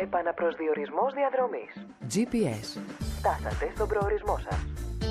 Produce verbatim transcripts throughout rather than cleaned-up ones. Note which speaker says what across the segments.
Speaker 1: Επαναπροσδιορισμός διαδρομής. τζι πι ες. Φτάσατε στον προορισμό σας.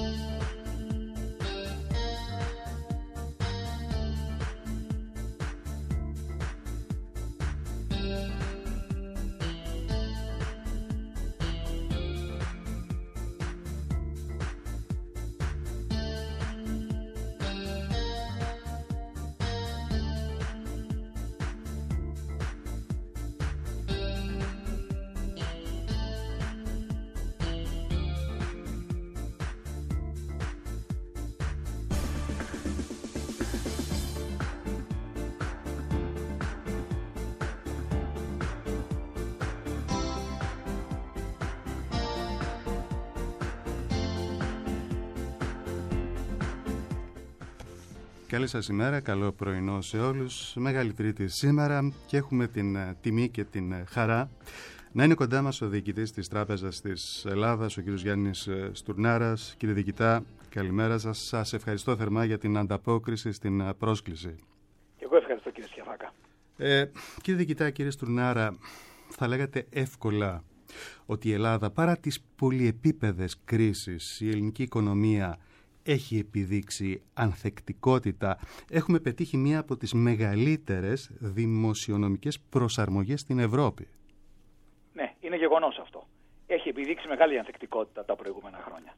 Speaker 2: Καλή σας ημέρα, καλό πρωινό σε όλους. Μεγάλη Τρίτη σήμερα και έχουμε την uh, τιμή και την uh, χαρά να είναι κοντά μας ο διοικητής της Τράπεζας της Ελλάδας, ο κ. Γιάννης uh, Στουρνάρας. Κύριε διοικητά, καλημέρα σας. Σας ευχαριστώ θερμά για την ανταπόκριση στην uh, πρόσκληση.
Speaker 3: Και εγώ ευχαριστώ, κύριε Σκιαφάκα.
Speaker 2: Ε, κύριε διοικητά, κύριε Στουρνάρα, θα λέγατε εύκολα ότι η Ελλάδα, παρά τις πολυεπίπεδες κρίσεις, η ελληνική οικονομία έχει επιδείξει ανθεκτικότητα. Έχουμε πετύχει μία από τις μεγαλύτερες δημοσιονομικές προσαρμογές στην Ευρώπη.
Speaker 3: Ναι, είναι γεγονός αυτό. Έχει επιδείξει μεγάλη ανθεκτικότητα τα προηγούμενα χρόνια.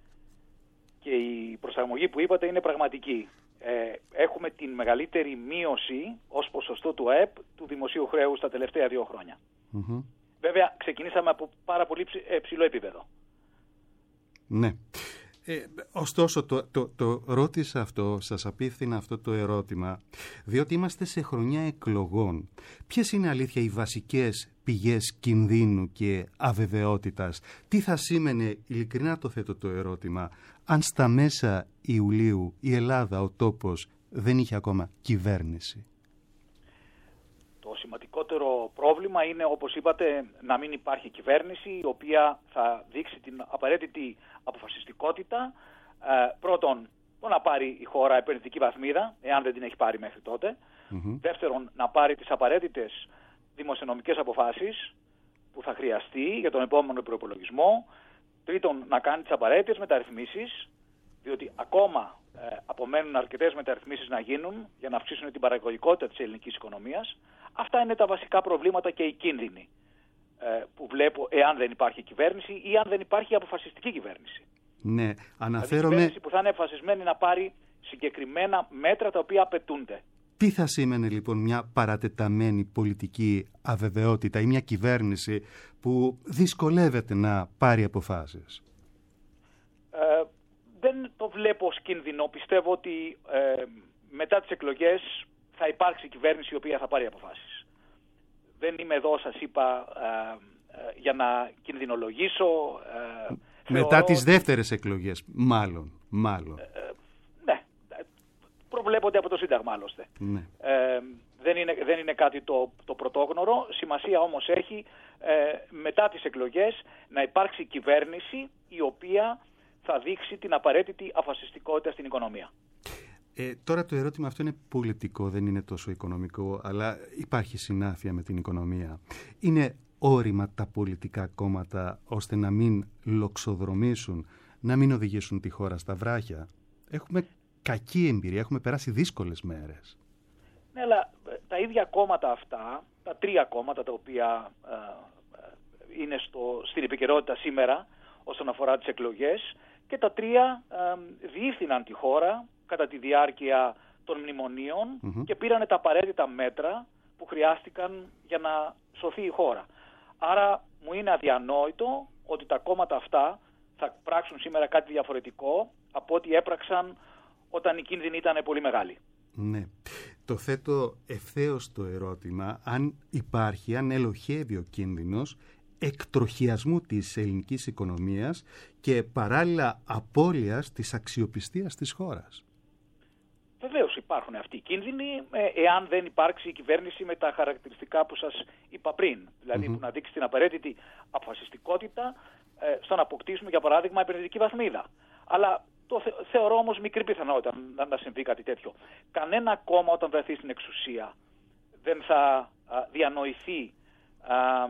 Speaker 3: Και η προσαρμογή που είπατε είναι πραγματική. Ε, έχουμε την μεγαλύτερη μείωση ως ποσοστό του ΑΕΠ του δημοσίου χρέους τα τελευταία δύο χρόνια. Mm-hmm. Βέβαια, ξεκινήσαμε από πάρα πολύ ψηλό επίπεδο.
Speaker 2: Ναι. Ε, ωστόσο το, το, το ρώτησα αυτό, σας απίφθηνα αυτό το ερώτημα, διότι είμαστε σε χρονιά εκλογών. Ποιες είναι αλήθεια οι βασικές πηγές κινδύνου και αβεβαιότητας? Τι θα σήμαινε, ειλικρινά το θέτω το ερώτημα, αν στα μέσα Ιουλίου η Ελλάδα, ο τόπος, δεν είχε ακόμα κυβέρνηση?
Speaker 3: Το σημαντικότερο πρόβλημα είναι, όπως είπατε, να μην υπάρχει κυβέρνηση η οποία θα δείξει την απαραίτητη αποφασιστικότητα. Ε, πρώτον, το να πάρει η χώρα επενδυτική βαθμίδα, εάν δεν την έχει πάρει μέχρι τότε. Mm-hmm. Δεύτερον, να πάρει τις απαραίτητες δημοσιονομικές αποφάσεις που θα χρειαστεί για τον επόμενο προϋπολογισμό. Τρίτον, να κάνει τις απαραίτητες μεταρρυθμίσεις, διότι ακόμα ε, απομένουν αρκετές μεταρρυθμίσεις να γίνουν για να αυξήσουν την παραγωγικότητα της ελληνικής οικονομίας. Αυτά είναι τα βασικά προβλήματα και οι κίνδυνοι ε, που βλέπω εάν δεν υπάρχει κυβέρνηση ή αν δεν υπάρχει αποφασιστική κυβέρνηση.
Speaker 2: Ναι, αναφέρομαι...
Speaker 3: Δηλαδή κυβέρνηση που θα είναι αποφασισμένη να πάρει συγκεκριμένα μέτρα τα οποία απαιτούνται.
Speaker 2: Τι θα σήμαινε λοιπόν μια παρατεταμένη πολιτική αβεβαιότητα ή μια κυβέρνηση που δυσκολεύεται να πάρει αποφάσεις?
Speaker 3: Ε, δεν το βλέπω ως κίνδυνο. Πιστεύω ότι ε, μετά τις εκλογές θα υπάρξει κυβέρνηση η οποία θα πάρει αποφάσεις. Δεν είμαι εδώ, σας είπα, ε, ε, για να κινδυνολογήσω. Ε,
Speaker 2: μετά θεωρώ... τις δεύτερες εκλογές, μάλλον. μάλλον. Ε,
Speaker 3: ε, ναι, προβλέπονται από το Σύνταγμα άλλωστε.
Speaker 2: Ναι.
Speaker 3: Ε, δεν, είναι, δεν είναι κάτι το, το πρωτόγνωρο. Σημασία όμως έχει ε, μετά τις εκλογές να υπάρξει κυβέρνηση η οποία θα δείξει την απαραίτητη αποφασιστικότητα στην οικονομία.
Speaker 2: Ε, τώρα το ερώτημα αυτό είναι πολιτικό, δεν είναι τόσο οικονομικό, αλλά υπάρχει συνάφεια με την οικονομία. Είναι όρημα τα πολιτικά κόμματα ώστε να μην λοξοδρομήσουν, να μην οδηγήσουν τη χώρα στα βράχια? Έχουμε κακή εμπειρία, έχουμε περάσει δύσκολες μέρες.
Speaker 3: Ναι, αλλά τα ίδια κόμματα αυτά, τα τρία κόμματα τα οποία ε, ε, είναι στο, στην επικαιρότητα σήμερα όσον αφορά τις εκλογές, και τα τρία ε, διεύθυναν τη χώρα κατά τη διάρκεια των μνημονίων mm-hmm. και πήραν τα απαραίτητα μέτρα που χρειάστηκαν για να σωθεί η χώρα. Άρα μου είναι αδιανόητο ότι τα κόμματα αυτά θα πράξουν σήμερα κάτι διαφορετικό από ό,τι έπραξαν όταν οι κίνδυνοι ήταν πολύ μεγάλοι.
Speaker 2: Ναι. Το θέτω ευθέως το ερώτημα αν υπάρχει, αν ελοχεύει ο κίνδυνος εκτροχιασμού της ελληνικής οικονομίας και παράλληλα απώλειας της αξιοπιστίας της χώρας.
Speaker 3: Βεβαίως υπάρχουν αυτοί οι κίνδυνοι εάν δεν υπάρξει η κυβέρνηση με τα χαρακτηριστικά που σας είπα πριν. Δηλαδή mm-hmm. που να δείξει την απαραίτητη αποφασιστικότητα ε, στο να αποκτήσουμε για παράδειγμα επενδυτική βαθμίδα. Αλλά το θε, θεωρώ όμως μικρή πιθανότητα να, να συμβεί κάτι τέτοιο. Κανένα κόμμα όταν βρεθεί στην εξουσία δεν θα α, διανοηθεί α,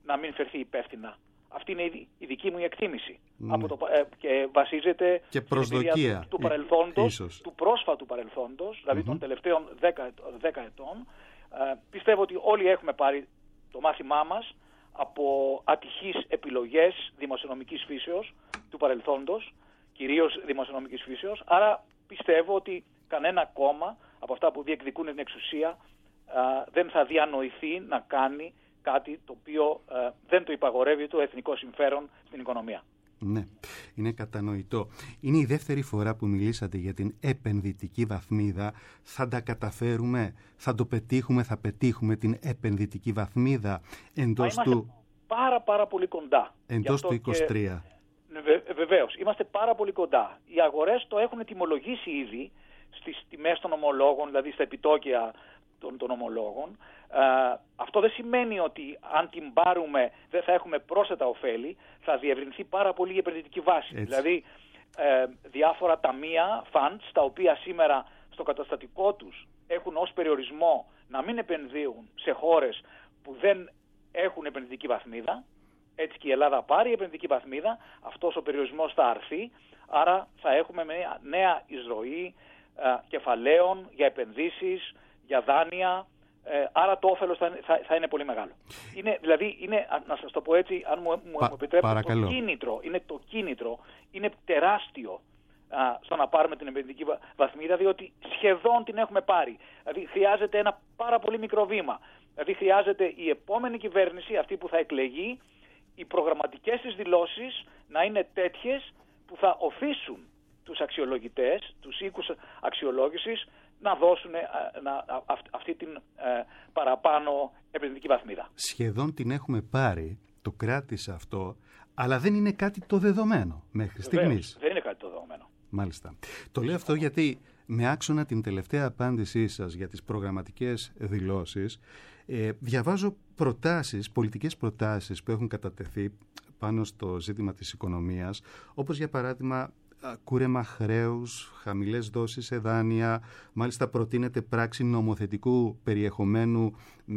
Speaker 3: να μην φερθεί υπεύθυνα. Αυτή είναι η δική μου εκτίμηση. Mm. Από το, ε, και βασίζεται
Speaker 2: και προσδοκία
Speaker 3: του, του παρελθόντος,
Speaker 2: ίσως.
Speaker 3: του πρόσφατου παρελθόντος, δηλαδή mm-hmm. των τελευταίων δέκα ετών. Ε, πιστεύω ότι όλοι έχουμε πάρει το μάθημά μας από ατυχείς επιλογές δημοσιονομικής φύσεως του παρελθόντος, κυρίως δημοσιονομικής φύσεως. Άρα πιστεύω ότι κανένα κόμμα από αυτά που διεκδικούν την εξουσία α, δεν θα διανοηθεί να κάνει κάτι το οποίο α, δεν το υπαγορεύει το εθνικό συμφέρον στην οικονομία.
Speaker 2: Ναι, είναι κατανοητό. Είναι η δεύτερη φορά που μιλήσατε για την επενδυτική βαθμίδα. Θα τα καταφέρουμε, θα το πετύχουμε, θα πετύχουμε την επενδυτική βαθμίδα εντός
Speaker 3: Μα
Speaker 2: του...
Speaker 3: πάρα πάρα πολύ κοντά.
Speaker 2: Εντός του είκοσι τρία.
Speaker 3: Και... Βε, βεβαίως, είμαστε πάρα πολύ κοντά. Οι αγορές το έχουν τιμολογήσει ήδη στις τιμές των ομολόγων, δηλαδή στα επιτόκια των, των ομολόγων. Ε, αυτό δεν σημαίνει ότι αν την πάρουμε δεν θα έχουμε πρόσθετα ωφέλη, θα διευρυνθεί πάρα πολύ η επενδυτική βάση. Έτσι. Δηλαδή ε, διάφορα ταμεία, funds, τα οποία σήμερα στο καταστατικό τους έχουν ως περιορισμό να μην επενδύουν σε χώρες που δεν έχουν επενδυτική βαθμίδα. Έτσι και η Ελλάδα πάρει επενδυτική βαθμίδα, αυτός ο περιορισμός θα αρθεί, άρα θα έχουμε μια νέα εισρωή ε, κεφαλαίων για επενδύσεις, για δάνεια, ε, άρα το όφελος θα, θα, θα είναι πολύ μεγάλο. Είναι, δηλαδή, είναι, να σας το πω έτσι, αν μου, μου
Speaker 2: Πα,
Speaker 3: επιτρέπετε, το κίνητρο, είναι το κίνητρο, είναι τεράστιο α, στο να πάρουμε την επενδυτική βαθμίδα, διότι σχεδόν την έχουμε πάρει. Δηλαδή χρειάζεται ένα πάρα πολύ μικρό βήμα. Δηλαδή χρειάζεται η επόμενη κυβέρνηση, αυτή που θα εκλεγεί, οι προγραμματικές της δηλώσεις να είναι τέτοιες που θα οθήσουν τους αξιολογητές, τους οίκους αξιολόγησης, να δώσουν να, αυ, αυτή την ε, παραπάνω επενδυτική βαθμίδα.
Speaker 2: Σχεδόν την έχουμε πάρει, το κράτησε αυτό, αλλά δεν είναι κάτι το δεδομένο μέχρι στιγμής.
Speaker 3: Δεν είναι κάτι το δεδομένο.
Speaker 2: Μάλιστα. Το λέω αυτό γιατί με άξονα την τελευταία απάντησή σας για τις προγραμματικές δηλώσεις, ε, διαβάζω προτάσεις, πολιτικές προτάσεις που έχουν κατατεθεί πάνω στο ζήτημα της οικονομίας, όπως για παράδειγμα κούρεμα χρέους, χαμηλές δόσεις σε δάνεια, μάλιστα προτείνεται πράξη νομοθετικού περιεχομένου,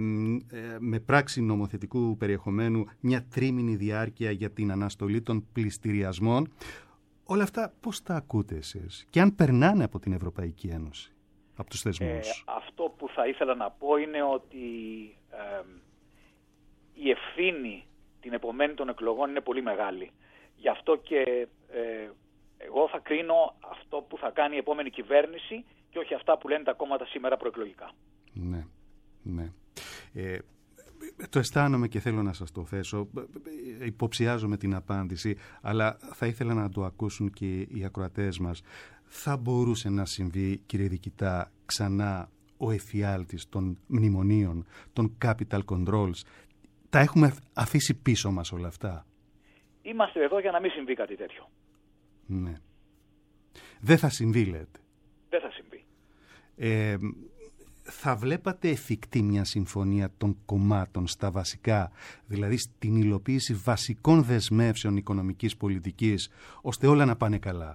Speaker 2: με πράξη νομοθετικού περιεχομένου μια τρίμηνη διάρκεια για την αναστολή των πληστηριασμών. Όλα αυτά πώς τα ακούτε εσείς και αν περνάνε από την Ευρωπαϊκή Ένωση, από τους θεσμούς?
Speaker 3: Ε, αυτό που θα ήθελα να πω είναι ότι ε, η ευθύνη την επομένη των εκλογών είναι πολύ μεγάλη. Γι' αυτό και ε, εγώ θα κρίνω αυτό που θα κάνει η επόμενη κυβέρνηση και όχι αυτά που λένε τα κόμματα σήμερα προεκλογικά.
Speaker 2: Ναι, ναι. Ε, το αισθάνομαι και θέλω να σας το θέσω. Υποψιάζομαι την απάντηση, αλλά θα ήθελα να το ακούσουν και οι ακροατές μας. Θα μπορούσε να συμβεί, κύριε Δικητά, ξανά ο εφιάλτης των μνημονίων, των capital controls? Τα έχουμε αφήσει πίσω μας όλα αυτά?
Speaker 3: Είμαστε εδώ για να μην συμβεί κάτι τέτοιο.
Speaker 2: Ναι. Δεν θα συμβεί, λέτε?
Speaker 3: Δεν θα συμβεί.
Speaker 2: Ε, θα βλέπατε εφικτή μια συμφωνία των κομμάτων στα βασικά, δηλαδή στην υλοποίηση βασικών δεσμεύσεων οικονομικής πολιτικής, ώστε όλα να πάνε καλά?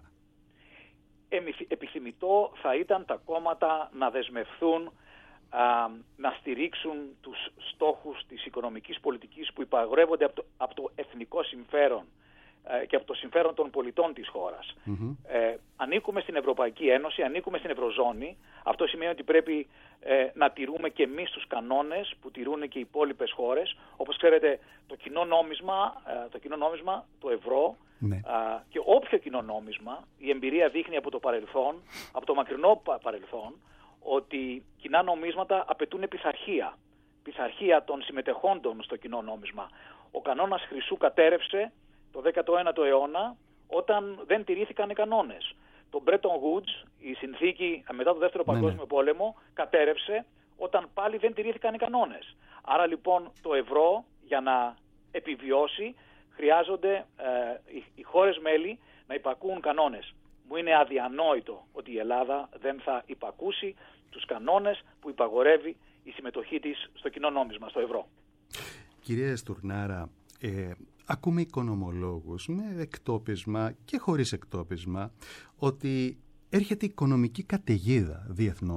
Speaker 3: Επιθυμητό θα ήταν τα κόμματα να δεσμευθούν, α, να στηρίξουν τους στόχους της οικονομικής πολιτικής που υπαγορεύονται από το, από το εθνικό συμφέρον και από το συμφέρον των πολιτών της χώρας. Mm-hmm. Ε, ανήκουμε στην Ευρωπαϊκή Ένωση, ανήκουμε στην Ευρωζώνη. Αυτό σημαίνει ότι πρέπει ε, να τηρούμε και εμείς τους κανόνες που τηρούν και οι υπόλοιπες χώρες. Όπως ξέρετε, το κοινό νόμισμα, ε, το κοινό νόμισμα, το ευρώ, mm-hmm. ε, και όποιο κοινό νόμισμα, η εμπειρία δείχνει από το παρελθόν, από το μακρινό παρελθόν, ότι κοινά νομίσματα απαιτούν πειθαρχία. Πειθαρχία των συμμετεχόντων στο κοινό νόμισμα. Ο κανόνας χρυσού κατέρευσε το δέκατο ένατο αιώνα, όταν δεν τηρήθηκαν οι κανόνες. Το Bretton Woods, η συνθήκη μετά το Δεύτερο Παγκόσμιο ναι, ναι. Πόλεμο, κατέρευσε όταν πάλι δεν τηρήθηκαν οι κανόνες. Άρα λοιπόν το ευρώ, για να επιβιώσει, χρειάζονται ε, οι, οι χώρες μέλη να υπακούουν κανόνες. Μου είναι αδιανόητο ότι η Ελλάδα δεν θα υπακούσει τους κανόνες που υπαγορεύει η συμμετοχή της στο κοινό νόμισμα, στο ευρώ.
Speaker 2: Κυρία Στουρνάρα, ε, ακούμε οικονομολόγους με εκτόπισμα και χωρίς εκτόπισμα ότι έρχεται οικονομική καταιγίδα διεθνώς,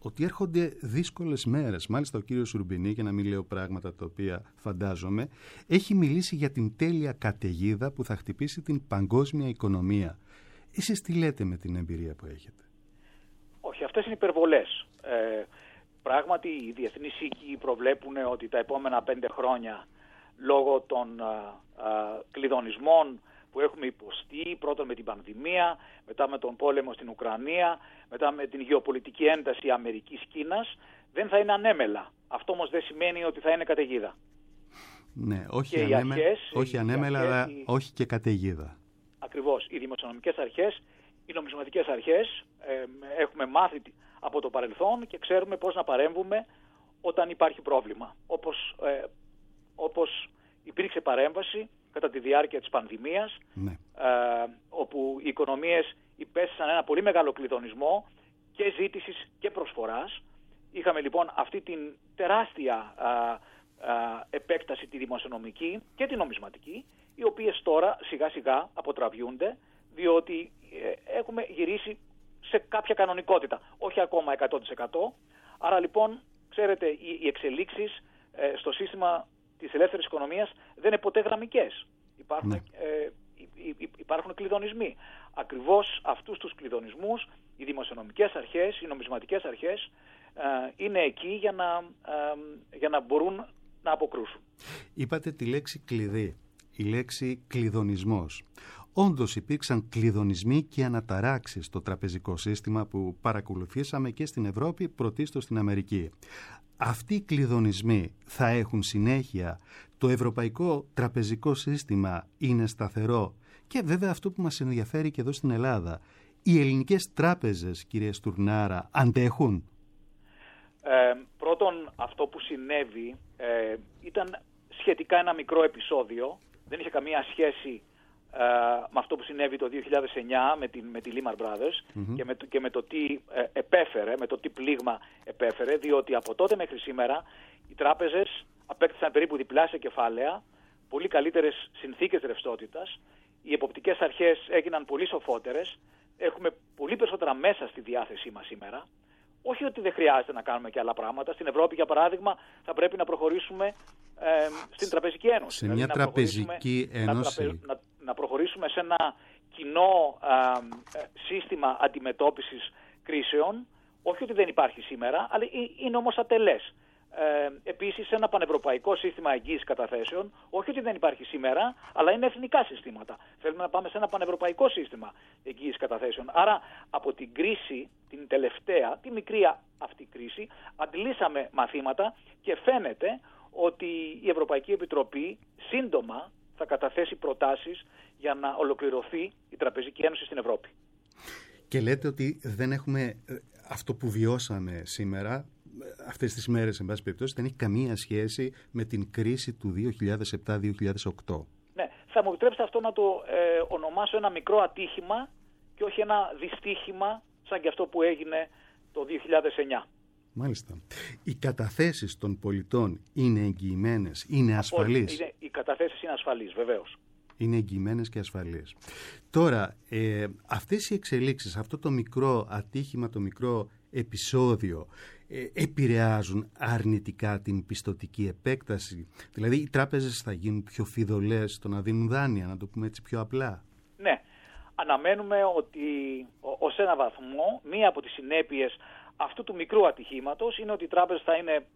Speaker 2: ότι έρχονται δύσκολες μέρες. Μάλιστα ο κύριος Σουρμπινή, για να μην λέω πράγματα τα οποία φαντάζομαι, έχει μιλήσει για την τέλεια καταιγίδα που θα χτυπήσει την παγκόσμια οικονομία. Εσείς τι λέτε με την εμπειρία που έχετε?
Speaker 3: Όχι, αυτές είναι υπερβολές. Ε, πράγματι, οι διεθνείς οίκοι προβλέπουν ότι τα επόμενα πέντε χρόνια, λόγω των α, α, κλειδονισμών που έχουμε υποστεί, πρώτον με την πανδημία, μετά με τον πόλεμο στην Ουκρανία, μετά με την γεωπολιτική ένταση Αμερικής-Κίνας, δεν θα είναι ανέμελα. Αυτό όμως δεν σημαίνει ότι θα είναι καταιγίδα.
Speaker 2: Ναι, όχι,
Speaker 3: και
Speaker 2: ανέμε...
Speaker 3: αρχές,
Speaker 2: όχι ανέμελα,
Speaker 3: αρχές,
Speaker 2: αλλά
Speaker 3: οι...
Speaker 2: όχι και καταιγίδα.
Speaker 3: Ακριβώς. Οι δημοσιονομικές αρχές, οι νομισματικές αρχές, ε, έχουμε μάθει από το παρελθόν και ξέρουμε πώς να παρέμβουμε όταν υπάρχει πρόβλημα. Όπως, ε, όπως υπήρξε παρέμβαση κατά τη διάρκεια της πανδημίας,
Speaker 2: ναι.
Speaker 3: ε, όπου οι οικονομίες υπέστησαν ένα πολύ μεγάλο κλειδονισμό και ζήτησης και προσφοράς. Είχαμε λοιπόν αυτή την τεράστια α, α, επέκταση τη δημοσιονομική και τη νομισματική, οι οποίες τώρα σιγά σιγά αποτραβιούνται, διότι ε, έχουμε γυρίσει σε κάποια κανονικότητα, όχι ακόμα εκατό τοις εκατό. Άρα λοιπόν, ξέρετε, οι, οι εξελίξεις ε, στο σύστημα της ελεύθερης οικονομίας δεν είναι ποτέ γραμμικές. Υπάρχουν, ναι. ε, υπάρχουν κλειδονισμοί. Ακριβώς αυτούς τους κλειδονισμούς οι δημοσιονομικές αρχές, οι νομισματικές αρχές ε, είναι εκεί για να, ε, για να μπορούν να αποκρούσουν.
Speaker 2: Είπατε τη λέξη κλειδί, η λέξη κλειδονισμός. Όντως υπήρξαν κλειδονισμοί και αναταράξεις στο τραπεζικό σύστημα που παρακολουθήσαμε και στην Ευρώπη, πρωτίστως στην Αμερική. Αυτοί οι κλειδονισμοί θα έχουν συνέχεια? Το ευρωπαϊκό τραπεζικό σύστημα είναι σταθερό? Και βέβαια αυτό που μας ενδιαφέρει και εδώ στην Ελλάδα, οι ελληνικές τράπεζες, κύριε Στουρνάρα, αντέχουν?
Speaker 3: Ε, πρώτον, αυτό που συνέβη ε, ήταν σχετικά ένα μικρό επεισόδιο. Δεν είχε καμία σχέση ε, με αυτό που συνέβη το δύο χιλιάδες εννιά με, την, με τη Lehman Brothers mm-hmm. και, με, και με το τι ε, επέφερε, με το τι πλήγμα επέφερε, διότι από τότε μέχρι σήμερα οι τράπεζες απέκτησαν περίπου διπλάσια κεφάλαια, πολύ καλύτερες συνθήκες ρευστότητας, οι εποπτικές αρχές έγιναν πολύ σοφότερες, έχουμε πολύ περισσότερα μέσα στη διάθεσή μας σήμερα. Όχι ότι δεν χρειάζεται να κάνουμε και άλλα πράγματα. Στην Ευρώπη, για παράδειγμα, θα πρέπει να προχωρήσουμε ε, στην Τραπεζική Ένωση.
Speaker 2: Σε μια
Speaker 3: δηλαδή,
Speaker 2: τραπεζική
Speaker 3: να
Speaker 2: ένωση.
Speaker 3: Να, να, να προχωρήσουμε σε ένα κοινό ε, σύστημα αντιμετώπισης κρίσεων. Όχι ότι δεν υπάρχει σήμερα, αλλά είναι όμως ατελές. Ε, επίσης, ένα πανευρωπαϊκό σύστημα εγγύησης καταθέσεων, όχι ότι δεν υπάρχει σήμερα, αλλά είναι εθνικά συστήματα. Θέλουμε να πάμε σε ένα πανευρωπαϊκό σύστημα εγγύησης καταθέσεων. Άρα, από την κρίση, την τελευταία, τη μικρή αυτή κρίση, αντλήσαμε μαθήματα και φαίνεται ότι η Ευρωπαϊκή Επιτροπή σύντομα θα καταθέσει προτάσεις για να ολοκληρωθεί η Τραπεζική Ένωση στην Ευρώπη.
Speaker 2: Και λέτε ότι δεν έχουμε αυτό που βιώσαμε σήμερα, αυτές τις μέρες, εν πάση περιπτώσει, δεν έχει καμία σχέση με την κρίση του δύο χιλιάδες επτά δύο χιλιάδες οκτώ.
Speaker 3: Ναι, θα μου επιτρέψετε αυτό να το ε, ονομάσω ένα μικρό ατύχημα και όχι ένα δυστύχημα σαν και αυτό που έγινε το δύο χιλιάδες εννιά.
Speaker 2: Μάλιστα. Οι καταθέσεις των πολιτών είναι εγγυημένες, είναι ασφαλείς?
Speaker 3: Είναι, οι καταθέσεις είναι ασφαλείς, βεβαίως.
Speaker 2: Είναι εγγυημένες και ασφαλείς. Τώρα, ε, αυτές οι εξελίξεις, αυτό το μικρό ατύχημα, το μικρό επεισόδιο, ε, επηρεάζουν αρνητικά την πιστωτική επέκταση? Δηλαδή, οι τράπεζες θα γίνουν πιο φιδωλές στο να δίνουν δάνεια, να το πούμε έτσι πιο απλά?
Speaker 3: Ναι. Αναμένουμε ότι ως ένα βαθμό μία από τις συνέπειες αυτού του μικρού ατυχήματος είναι ότι οι τράπεζες θα είναι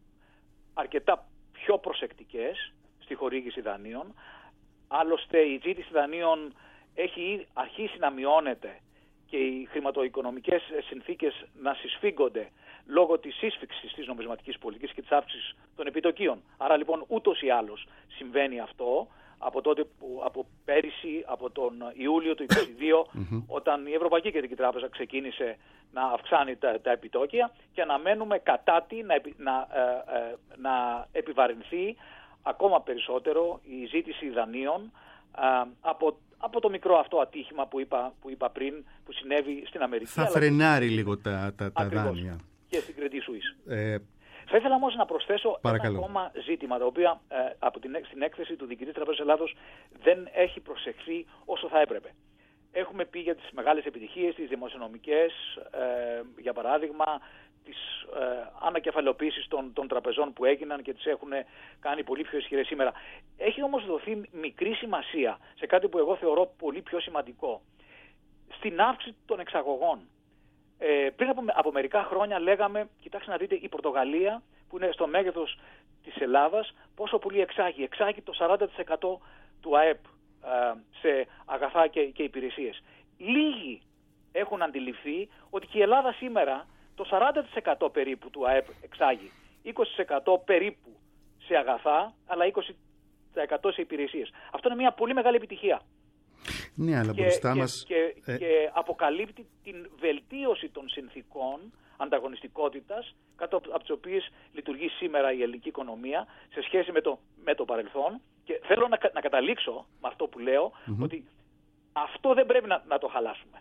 Speaker 3: αρκετά πιο προσεκτικές στη χορήγηση δανείων. Άλλωστε η ζήτηση δανείων έχει αρχίσει να μειώνεται και οι χρηματοοικονομικές συνθήκες να συσφίγγονται λόγω της σύσφιξης της νομισματικής πολιτικής και της αύξησης των επιτοκίων. Άρα λοιπόν ούτως ή άλλως συμβαίνει αυτό από τότε που, από πέρυσι, από τον Ιούλιο του είκοσι δύο, mm-hmm. όταν η Ευρωπαϊκή Κεντρική Τράπεζα ξεκίνησε να αυξάνει τα, τα επιτόκια και αναμένουμε κατά τη να, να, ε, ε, να επιβαρυνθεί ακόμα περισσότερο η ζήτηση δανείων ε, από, από το μικρό αυτό ατύχημα που είπα, που είπα πριν, που συνέβη στην Αμερική.
Speaker 2: Θα φρενάρει και... λίγο τα, τα, τα δάνεια.
Speaker 3: Και στην Credit Suisse.
Speaker 2: Ε...
Speaker 3: Θα ήθελα όμως να προσθέσω
Speaker 2: Παρακαλώ.
Speaker 3: ένα ακόμα ζήτημα, το οποίο ε, από την, στην έκθεση του Διοικητή Τραπεζας Ελλάδος δεν έχει προσεχθεί όσο θα έπρεπε. Έχουμε πει για τις μεγάλες επιτυχίες, τις δημοσιονομικές, ε, για παράδειγμα, τις ε, ανακεφαλαιοποίησεις των, των τραπεζών που έγιναν και τις έχουν κάνει πολύ πιο ισχυρές σήμερα. Έχει όμως δοθεί μικρή σημασία σε κάτι που εγώ θεωρώ πολύ πιο σημαντικό. Στην αύξηση των εξαγωγών. Ε, πριν από, από μερικά χρόνια λέγαμε, κοιτάξτε να δείτε, η Πορτογαλία που είναι στο μέγεθος της Ελλάδας, πόσο πολύ εξάγει. Εξάγει το σαράντα τοις εκατό του ΑΕΠ ε, σε αγαθά και, και υπηρεσίες. Λίγοι έχουν αντιληφθεί ότι και η Ελλάδα σήμερα το σαράντα τοις εκατό περίπου του ΑΕΠ εξάγει. είκοσι τοις εκατό περίπου σε αγαθά, αλλά είκοσι τοις εκατό σε υπηρεσίες. Αυτό είναι μια πολύ μεγάλη επιτυχία.
Speaker 2: Ναι, αλλά
Speaker 3: και,
Speaker 2: μπροστά
Speaker 3: και,
Speaker 2: μας...
Speaker 3: και,
Speaker 2: ε...
Speaker 3: και αποκαλύπτει την βελτίωση των συνθήκων ανταγωνιστικότητας κάτω από τις οποίες λειτουργεί σήμερα η ελληνική οικονομία σε σχέση με το, με το παρελθόν. Και θέλω να, να καταλήξω με αυτό που λέω, mm-hmm. ότι αυτό δεν πρέπει να, να το χαλάσουμε.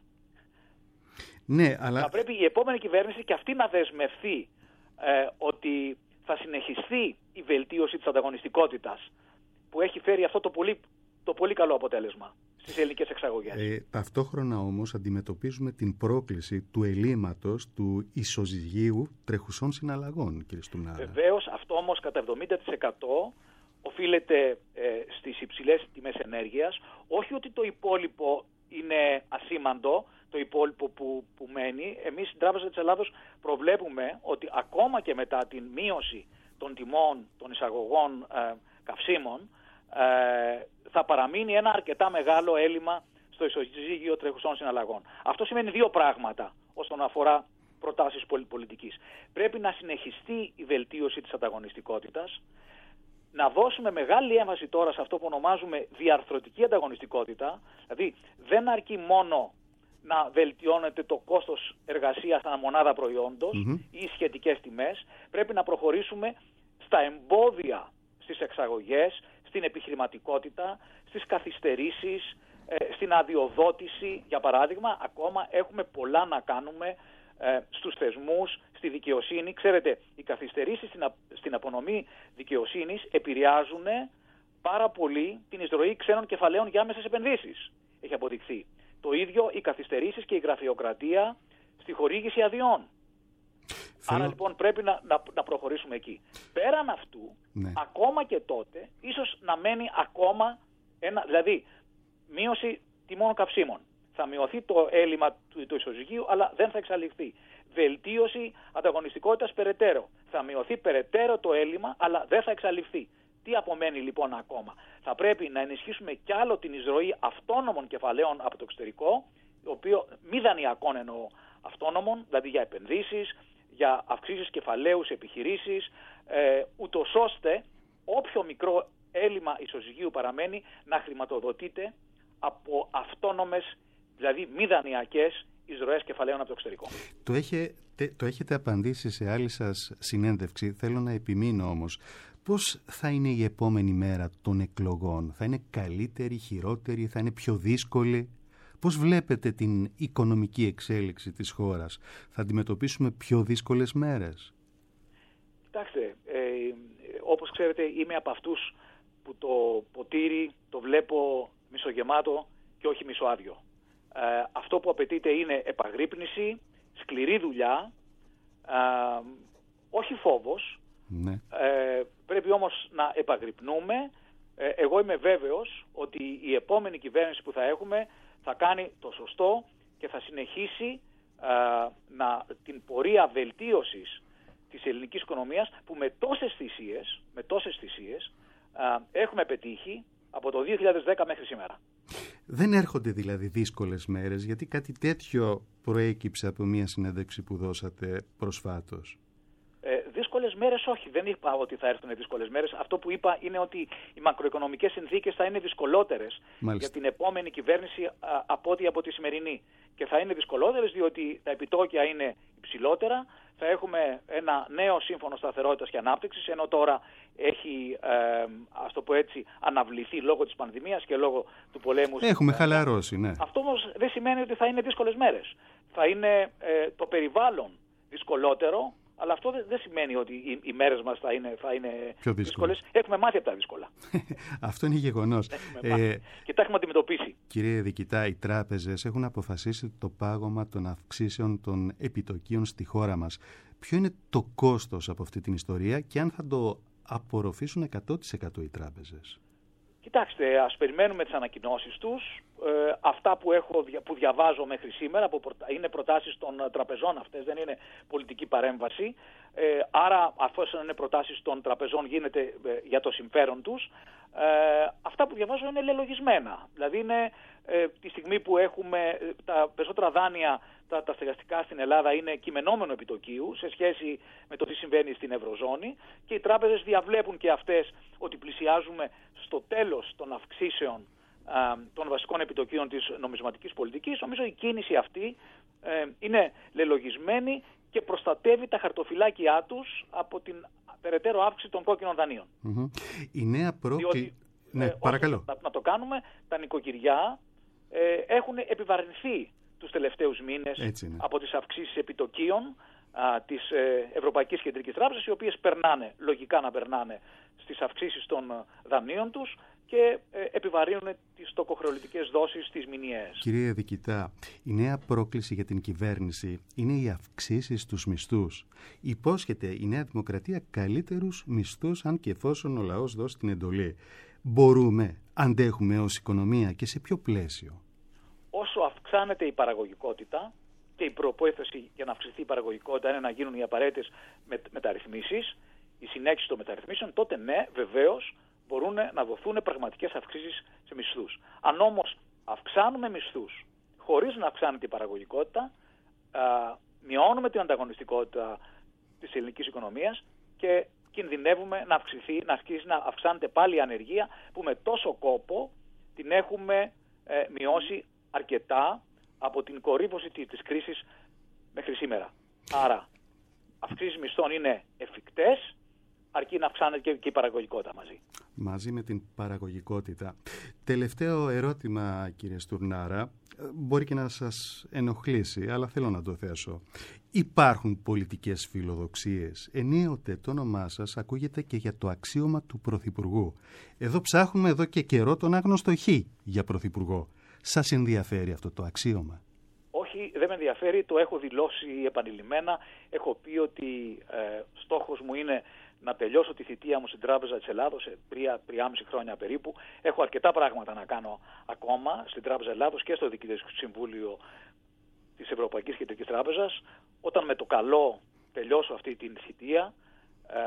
Speaker 2: Ναι, αλλά...
Speaker 3: Θα πρέπει η επόμενη κυβέρνηση και αυτή να δεσμευθεί ε, ότι θα συνεχιστεί η βελτίωση της ανταγωνιστικότητας που έχει φέρει αυτό το πολύ, το πολύ καλό αποτέλεσμα στις ελληνικές εξαγωγές.
Speaker 2: Ε, ταυτόχρονα όμως αντιμετωπίζουμε την πρόκληση του ελλείμματος του ισοζυγίου τρεχουσών συναλλαγών, κύριε Στουνάρα.
Speaker 3: Βεβαίως, αυτό όμως κατά εβδομήντα τοις εκατό οφείλεται ε, στις υψηλές τιμές ενέργειας. Όχι ότι το υπόλοιπο είναι ασήμαντο, το υπόλοιπο που, που μένει. Εμείς στην Τράπεζα της Ελλάδος προβλέπουμε ότι ακόμα και μετά την μείωση των τιμών των εισαγωγών ε, καυσίμων ε, θα παραμείνει ένα αρκετά μεγάλο έλλειμμα στο ισοζύγιο τρεχουσών συναλλαγών. Αυτό σημαίνει δύο πράγματα όσον αφορά προτάσεις πολιτικής. Πρέπει να συνεχιστεί η βελτίωση της ανταγωνιστικότητας, να δώσουμε μεγάλη έμφαση τώρα σε αυτό που ονομάζουμε διαρθρωτική ανταγωνιστικότητα, δηλαδή δεν αρκεί μόνο να βελτιώνεται το κόστος εργασίας ανά μονάδα προϊόντος mm-hmm. ή σχετικές τιμές, πρέπει να προχωρήσουμε στα εμπόδια στις εξαγωγές, στην επιχειρηματικότητα, στις καθυστερήσεις, στην αδειοδότηση. Για παράδειγμα, ακόμα έχουμε πολλά να κάνουμε στους θεσμούς, στη δικαιοσύνη. Ξέρετε, οι καθυστερήσεις στην απονομή δικαιοσύνης επηρεάζουν πάρα πολύ την εισρωή ξένων κεφαλαίων για άμεσες επενδύσεις. Έχει αποδειχθεί. Το ίδιο οι καθυστερήσεις και η γραφειοκρατία στη χορήγηση αδειών. Θέλω... Άρα λοιπόν πρέπει να, να, να προχωρήσουμε εκεί. Πέραν αυτού, ναι. ακόμα και τότε, ίσως να μένει ακόμα ένα, δηλαδή μείωση τιμών καυσίμων. Θα μειωθεί το έλλειμμα του, του ισοζυγίου, αλλά δεν θα εξαλειφθεί. Βελτίωση ανταγωνιστικότητας περαιτέρω. Θα μειωθεί περαιτέρω το έλλειμμα, αλλά δεν θα εξαλειφθεί. Τι απομένει λοιπόν ακόμα? Θα πρέπει να ενισχύσουμε κι άλλο την εισρωή αυτόνομων κεφαλαίων από το εξωτερικό, το οποίο μη δανειακών εννοώ αυτόνομων, δηλαδή για επενδύσεις, για αυξήσεις κεφαλαίου σε επιχειρήσεις, ε, ούτως ώστε όποιο μικρό έλλειμμα ισοζυγίου παραμένει να χρηματοδοτείται από αυτόνομες, δηλαδή μη δανειακές εισρωές κεφαλαίων από το εξωτερικό.
Speaker 2: Το έχετε, το έχετε απαντήσει σε άλλη σας συνέντευξη, θέλω να επιμείνω όμως. Πώς θα είναι η επόμενη μέρα των εκλογών? Θα είναι καλύτερη, χειρότερη, θα είναι πιο δύσκολη? Πώς βλέπετε την οικονομική εξέλιξη της χώρας? Θα αντιμετωπίσουμε πιο δύσκολες μέρες?
Speaker 3: Κοιτάξτε, ε, όπως ξέρετε είμαι από αυτούς που το ποτήρι το βλέπω μισογεμάτο και όχι μισοάδιο. Ε, αυτό που απαιτείται είναι επαγρύπνηση, σκληρή δουλειά, ε, όχι φόβος.
Speaker 2: Ναι.
Speaker 3: Ε, πρέπει όμως να επαγρυπνούμε. Ε, εγώ είμαι βέβαιος ότι η επόμενη κυβέρνηση που θα έχουμε θα κάνει το σωστό και θα συνεχίσει ε, να, την πορεία βελτίωσης της ελληνικής οικονομίας που με τόσες θυσίες, με τόσες θυσίες ε, έχουμε πετύχει από το δύο χιλιάδες δέκα μέχρι σήμερα.
Speaker 2: Δεν έρχονται δηλαδή δύσκολες μέρες, γιατί κάτι τέτοιο προέκυψε από μια συνέντευξη που δώσατε προσφάτως.
Speaker 3: Ε, δύσκολες μέρες όχι, δεν είπα ότι θα έρθουν δύσκολες μέρες. Αυτό που είπα είναι ότι οι μακροοικονομικές συνθήκες θα είναι δυσκολότερες Μάλιστα. για την επόμενη κυβέρνηση α, από ό,τι από τη σημερινή. Και θα είναι δυσκολότερες διότι τα επιτόκια είναι υψηλότερα, θα έχουμε ένα νέο σύμφωνο σταθερότητας και ανάπτυξης, ενώ τώρα έχει, ε, ας το πω έτσι, αναβληθεί λόγω της πανδημίας και λόγω του πολέμου.
Speaker 2: Έχουμε χαλαρώσει, ναι.
Speaker 3: Αυτό όμως δεν σημαίνει ότι θα είναι δύσκολες μέρες. Θα είναι ε, το περιβάλλον δυσκολότερο, αλλά αυτό δεν σημαίνει ότι οι, οι μέρες μας θα είναι, θα είναι δύσκολες. Έχουμε μάθει από τα δύσκολα.
Speaker 2: Αυτό είναι γεγονός.
Speaker 3: Ε... Και τα έχουμε αντιμετωπίσει.
Speaker 2: Κύριε Διοικητά, οι τράπεζες έχουν αποφασίσει το πάγωμα των αυξήσεων των επιτοκίων στη χώρα μας. Ποιο είναι το κόστος από αυτή την ιστορία και αν θα το απορροφήσουν εκατό τοις εκατό οι τράπεζες?
Speaker 3: Κοιτάξτε, ας περιμένουμε τις ανακοινώσεις τους. Ε, αυτά που, έχω, που διαβάζω μέχρι σήμερα που είναι προτάσεις των τραπεζών αυτές, δεν είναι πολιτική παρέμβαση. Ε, άρα, αφού είναι προτάσεις των τραπεζών, γίνεται ε, για το συμφέρον τους. Ε, αυτά που διαβάζω είναι λελογισμένα. Δηλαδή, είναι ε, τη στιγμή που έχουμε ε, τα περισσότερα δάνεια, τα, τα στεγαστικά στην Ελλάδα είναι κειμενόμενο επιτοκίου σε σχέση με το τι συμβαίνει στην Ευρωζώνη και οι τράπεζες διαβλέπουν και αυτές ότι πλησιάζουμε στο τέλος των αυξήσεων α, των βασικών επιτοκίων της νομισματικής πολιτικής. Νομίζω η κίνηση αυτή ε, είναι λελογισμένη και προστατεύει τα χαρτοφυλάκια τους από την περαιτέρω αύξηση των κόκκινων δανείων.
Speaker 2: Mm-hmm. Η νέα πρόκληση... Ναι, ε, παρακαλώ.
Speaker 3: Να, να το κάνουμε, τα νοικοκυριά ε, έχουν επιβαρυνθεί τους τελευταίους μήνες από τις αυξήσεις επιτοκίων α, της ε, Ευρωπαϊκής Κεντρικής Τράπεζας, οι οποίες περνάνε, λογικά να περνάνε στις αυξήσεις των δανείων τους και ε, επιβαρύνουν τις τοκοχρεωλητικές δόσεις στις μηνιαίες.
Speaker 2: Κύριε Διοικητά, η νέα πρόκληση για την κυβέρνηση είναι οι αυξήσεις στους μισθούς. Υπόσχεται η Νέα Δημοκρατία καλύτερους μισθούς, αν και εφόσον ο λαός δώσει την εντολή. Μπορούμε, αντέχουμε ως οικονομία και σε ποιο πλαίσιο?
Speaker 3: Όσο αυξάνεται η παραγωγικότητα και η προπόθεση για να αυξηθεί η παραγωγικότητα είναι να γίνουν οι απαραίτητες μεταρρυθμίσεις, η συνέχιση των μεταρρυθμίσεων, τότε ναι, βεβαίως μπορούν να δοθούν πραγματικές αυξήσεις σε μισθούς. Αν όμως αυξάνουμε μισθούς χωρίς να αυξάνεται η παραγωγικότητα, α, μειώνουμε την ανταγωνιστικότητα της ελληνικής οικονομίας και κινδυνεύουμε να αυξηθεί, να αρχίσει να αυξάνεται πάλι η ανεργία που με τόσο κόπο την έχουμε ε, μειώσει αρκετά από την κορύφωση της κρίσης μέχρι σήμερα. Άρα, αυξήσεις μισθών είναι εφικτές, αρκεί να αυξάνεται και η παραγωγικότητα μαζί.
Speaker 2: Μαζί με την παραγωγικότητα. Τελευταίο ερώτημα, κύριε Στουρνάρα, μπορεί και να σας ενοχλήσει, αλλά θέλω να το θέσω. Υπάρχουν πολιτικές φιλοδοξίες? Ενίοτε το όνομά σας ακούγεται και για το αξίωμα του Πρωθυπουργού. Εδώ ψάχνουμε εδώ και καιρό τον άγνωστο Χ για Πρωθυπουργό. Σας ενδιαφέρει αυτό το αξίωμα?
Speaker 3: Όχι, δεν με ενδιαφέρει, το έχω δηλώσει επανειλημμένα. Έχω πει ότι ε, στόχος μου είναι να τελειώσω τη θητεία μου στην Τράπεζα της Ελλάδος σε τρία, τριάμιση χρόνια περίπου. Έχω αρκετά πράγματα να κάνω ακόμα στην Τράπεζα Ελλάδος και στο Διοικητικό Συμβούλιο της Ευρωπαϊκής Κεντρικής Τράπεζας. Όταν με το καλό τελειώσω αυτή την θητεία, ε,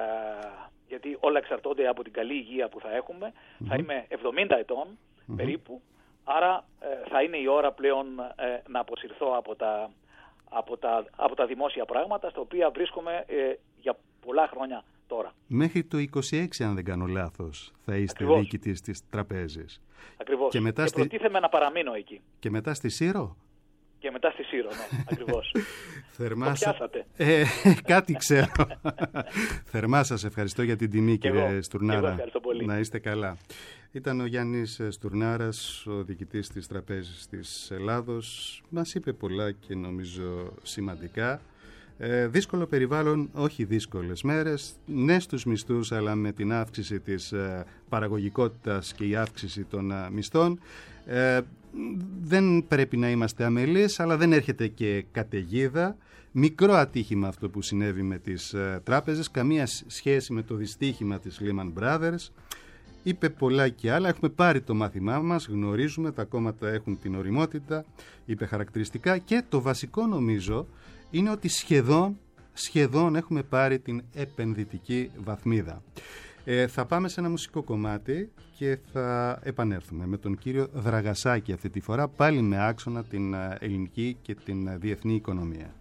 Speaker 3: γιατί όλα εξαρτώνται από την καλή υγεία που θα έχουμε, mm-hmm. θα είμαι εβδομήντα ετών mm-hmm. περίπου, άρα ε, θα είναι η ώρα πλέον ε, να αποσυρθώ από τα, από, τα, από τα δημόσια πράγματα, στα οποία βρίσκομαι ε, για πολλά χρόνια τώρα.
Speaker 2: Μέχρι το είκοσι έξι, αν δεν κάνω λάθος, θα είστε διοικητής της τραπέζης.
Speaker 3: Ακριβώς. Και, μετά και στη... προτίθεμαι να παραμείνω εκεί.
Speaker 2: Και μετά στη Σύρο?
Speaker 3: Και μετά στη Σύρο, ναι, ακριβώς.
Speaker 2: Θερμά
Speaker 3: το πιάσατε.
Speaker 2: Ε, κάτι ξέρω. Θερμά σας ευχαριστώ για την τιμή, κύριε
Speaker 3: εγώ,
Speaker 2: Στουρνάρα.
Speaker 3: Εγώ ευχαριστώ πολύ.
Speaker 2: Να είστε καλά. Ήταν ο Γιάννης Στουρνάρας, ο διοικητής της Τραπέζης της Ελλάδος. Μας είπε πολλά και νομίζω σημαντικά. Ε, δύσκολο περιβάλλον, όχι δύσκολες μέρες, ναι στους μισθούς, αλλά με την αύξηση της ε, παραγωγικότητας και η αύξηση των ε, μισθών. Ε, δεν πρέπει να είμαστε αμελείς, αλλά δεν έρχεται και καταιγίδα. Μικρό ατύχημα αυτό που συνέβη με τις ε, τράπεζες, καμία σχέση με το δυστύχημα της Lehman Brothers. Είπε πολλά και άλλα, έχουμε πάρει το μάθημά μας, γνωρίζουμε, τα κόμματα έχουν την οριμότητα, είπε χαρακτηριστικά και το βασικό νομίζω είναι ότι σχεδόν, σχεδόν έχουμε πάρει την επενδυτική βαθμίδα. Ε, θα πάμε σε ένα μουσικό κομμάτι και θα επανέλθουμε με τον κύριο Δραγασάκη αυτή τη φορά, πάλι με άξονα την ελληνική και την διεθνή οικονομία.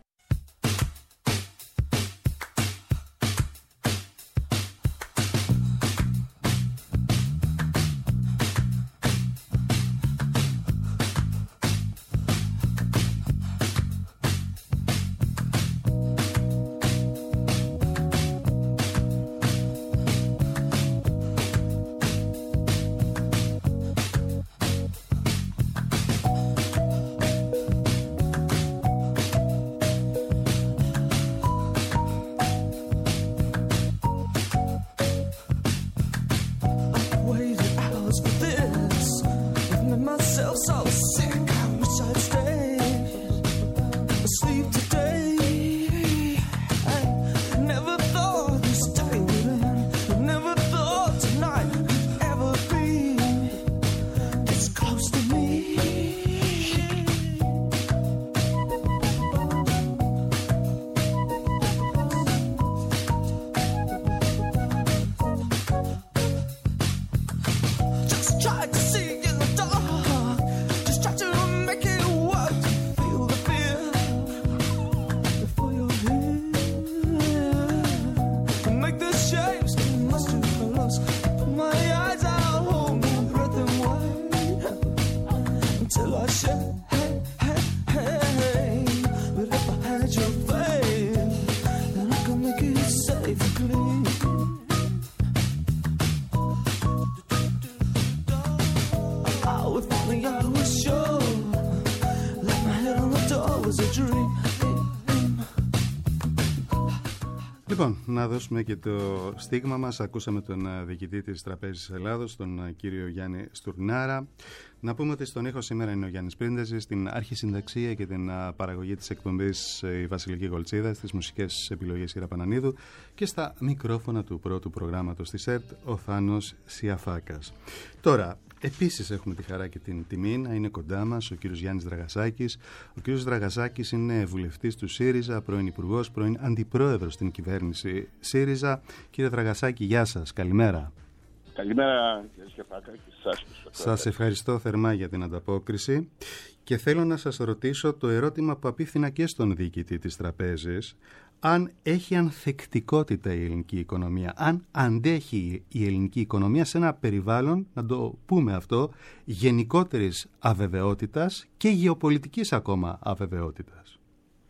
Speaker 2: Λοιπόν, να δώσουμε και το στίγμα μας. Ακούσαμε τον διοικητή της Τραπέζης Ελλάδος, τον κύριο Γιάννη Στουρνάρα. Να πούμε ότι στον ήχο σήμερα είναι ο Γιάννης Πρίντεζης, στην αρχισυνταξία και την παραγωγή της εκπομπής η Βασιλική Γολτσίδα, στις μουσικές επιλογές η Ραπανανίδου και στα μικρόφωνα του πρώτου προγράμματος της ΕΡΤ ο Θάνος Σιαφάκας. Τώρα, επίσης έχουμε τη χαρά και την τιμή να είναι κοντά μας ο κύριος Γιάννης Δραγασάκης. Ο κύριος Δραγασάκης είναι βουλευτής του ΣΥΡΙΖΑ, πρώην υπουργός, πρώην αντιπρόεδρος στην κυβέρνηση ΣΥΡΙΖΑ. Κύριε Δραγασάκη, γεια σας, καλημέρα.
Speaker 4: Καλημέρα κύριε Σιαφάκα και σας.
Speaker 2: Σας ευχαριστώ θερμά για την ανταπόκριση και θέλω να σας ρωτήσω το ερώτημα που απίφθηνα και στον διοικητή της Τραπέζης. Αν έχει ανθεκτικότητα η ελληνική οικονομία, αν αντέχει η ελληνική οικονομία σε ένα περιβάλλον, να το πούμε αυτό, γενικότερης αβεβαιότητας και γεωπολιτικής ακόμα αβεβαιότητας.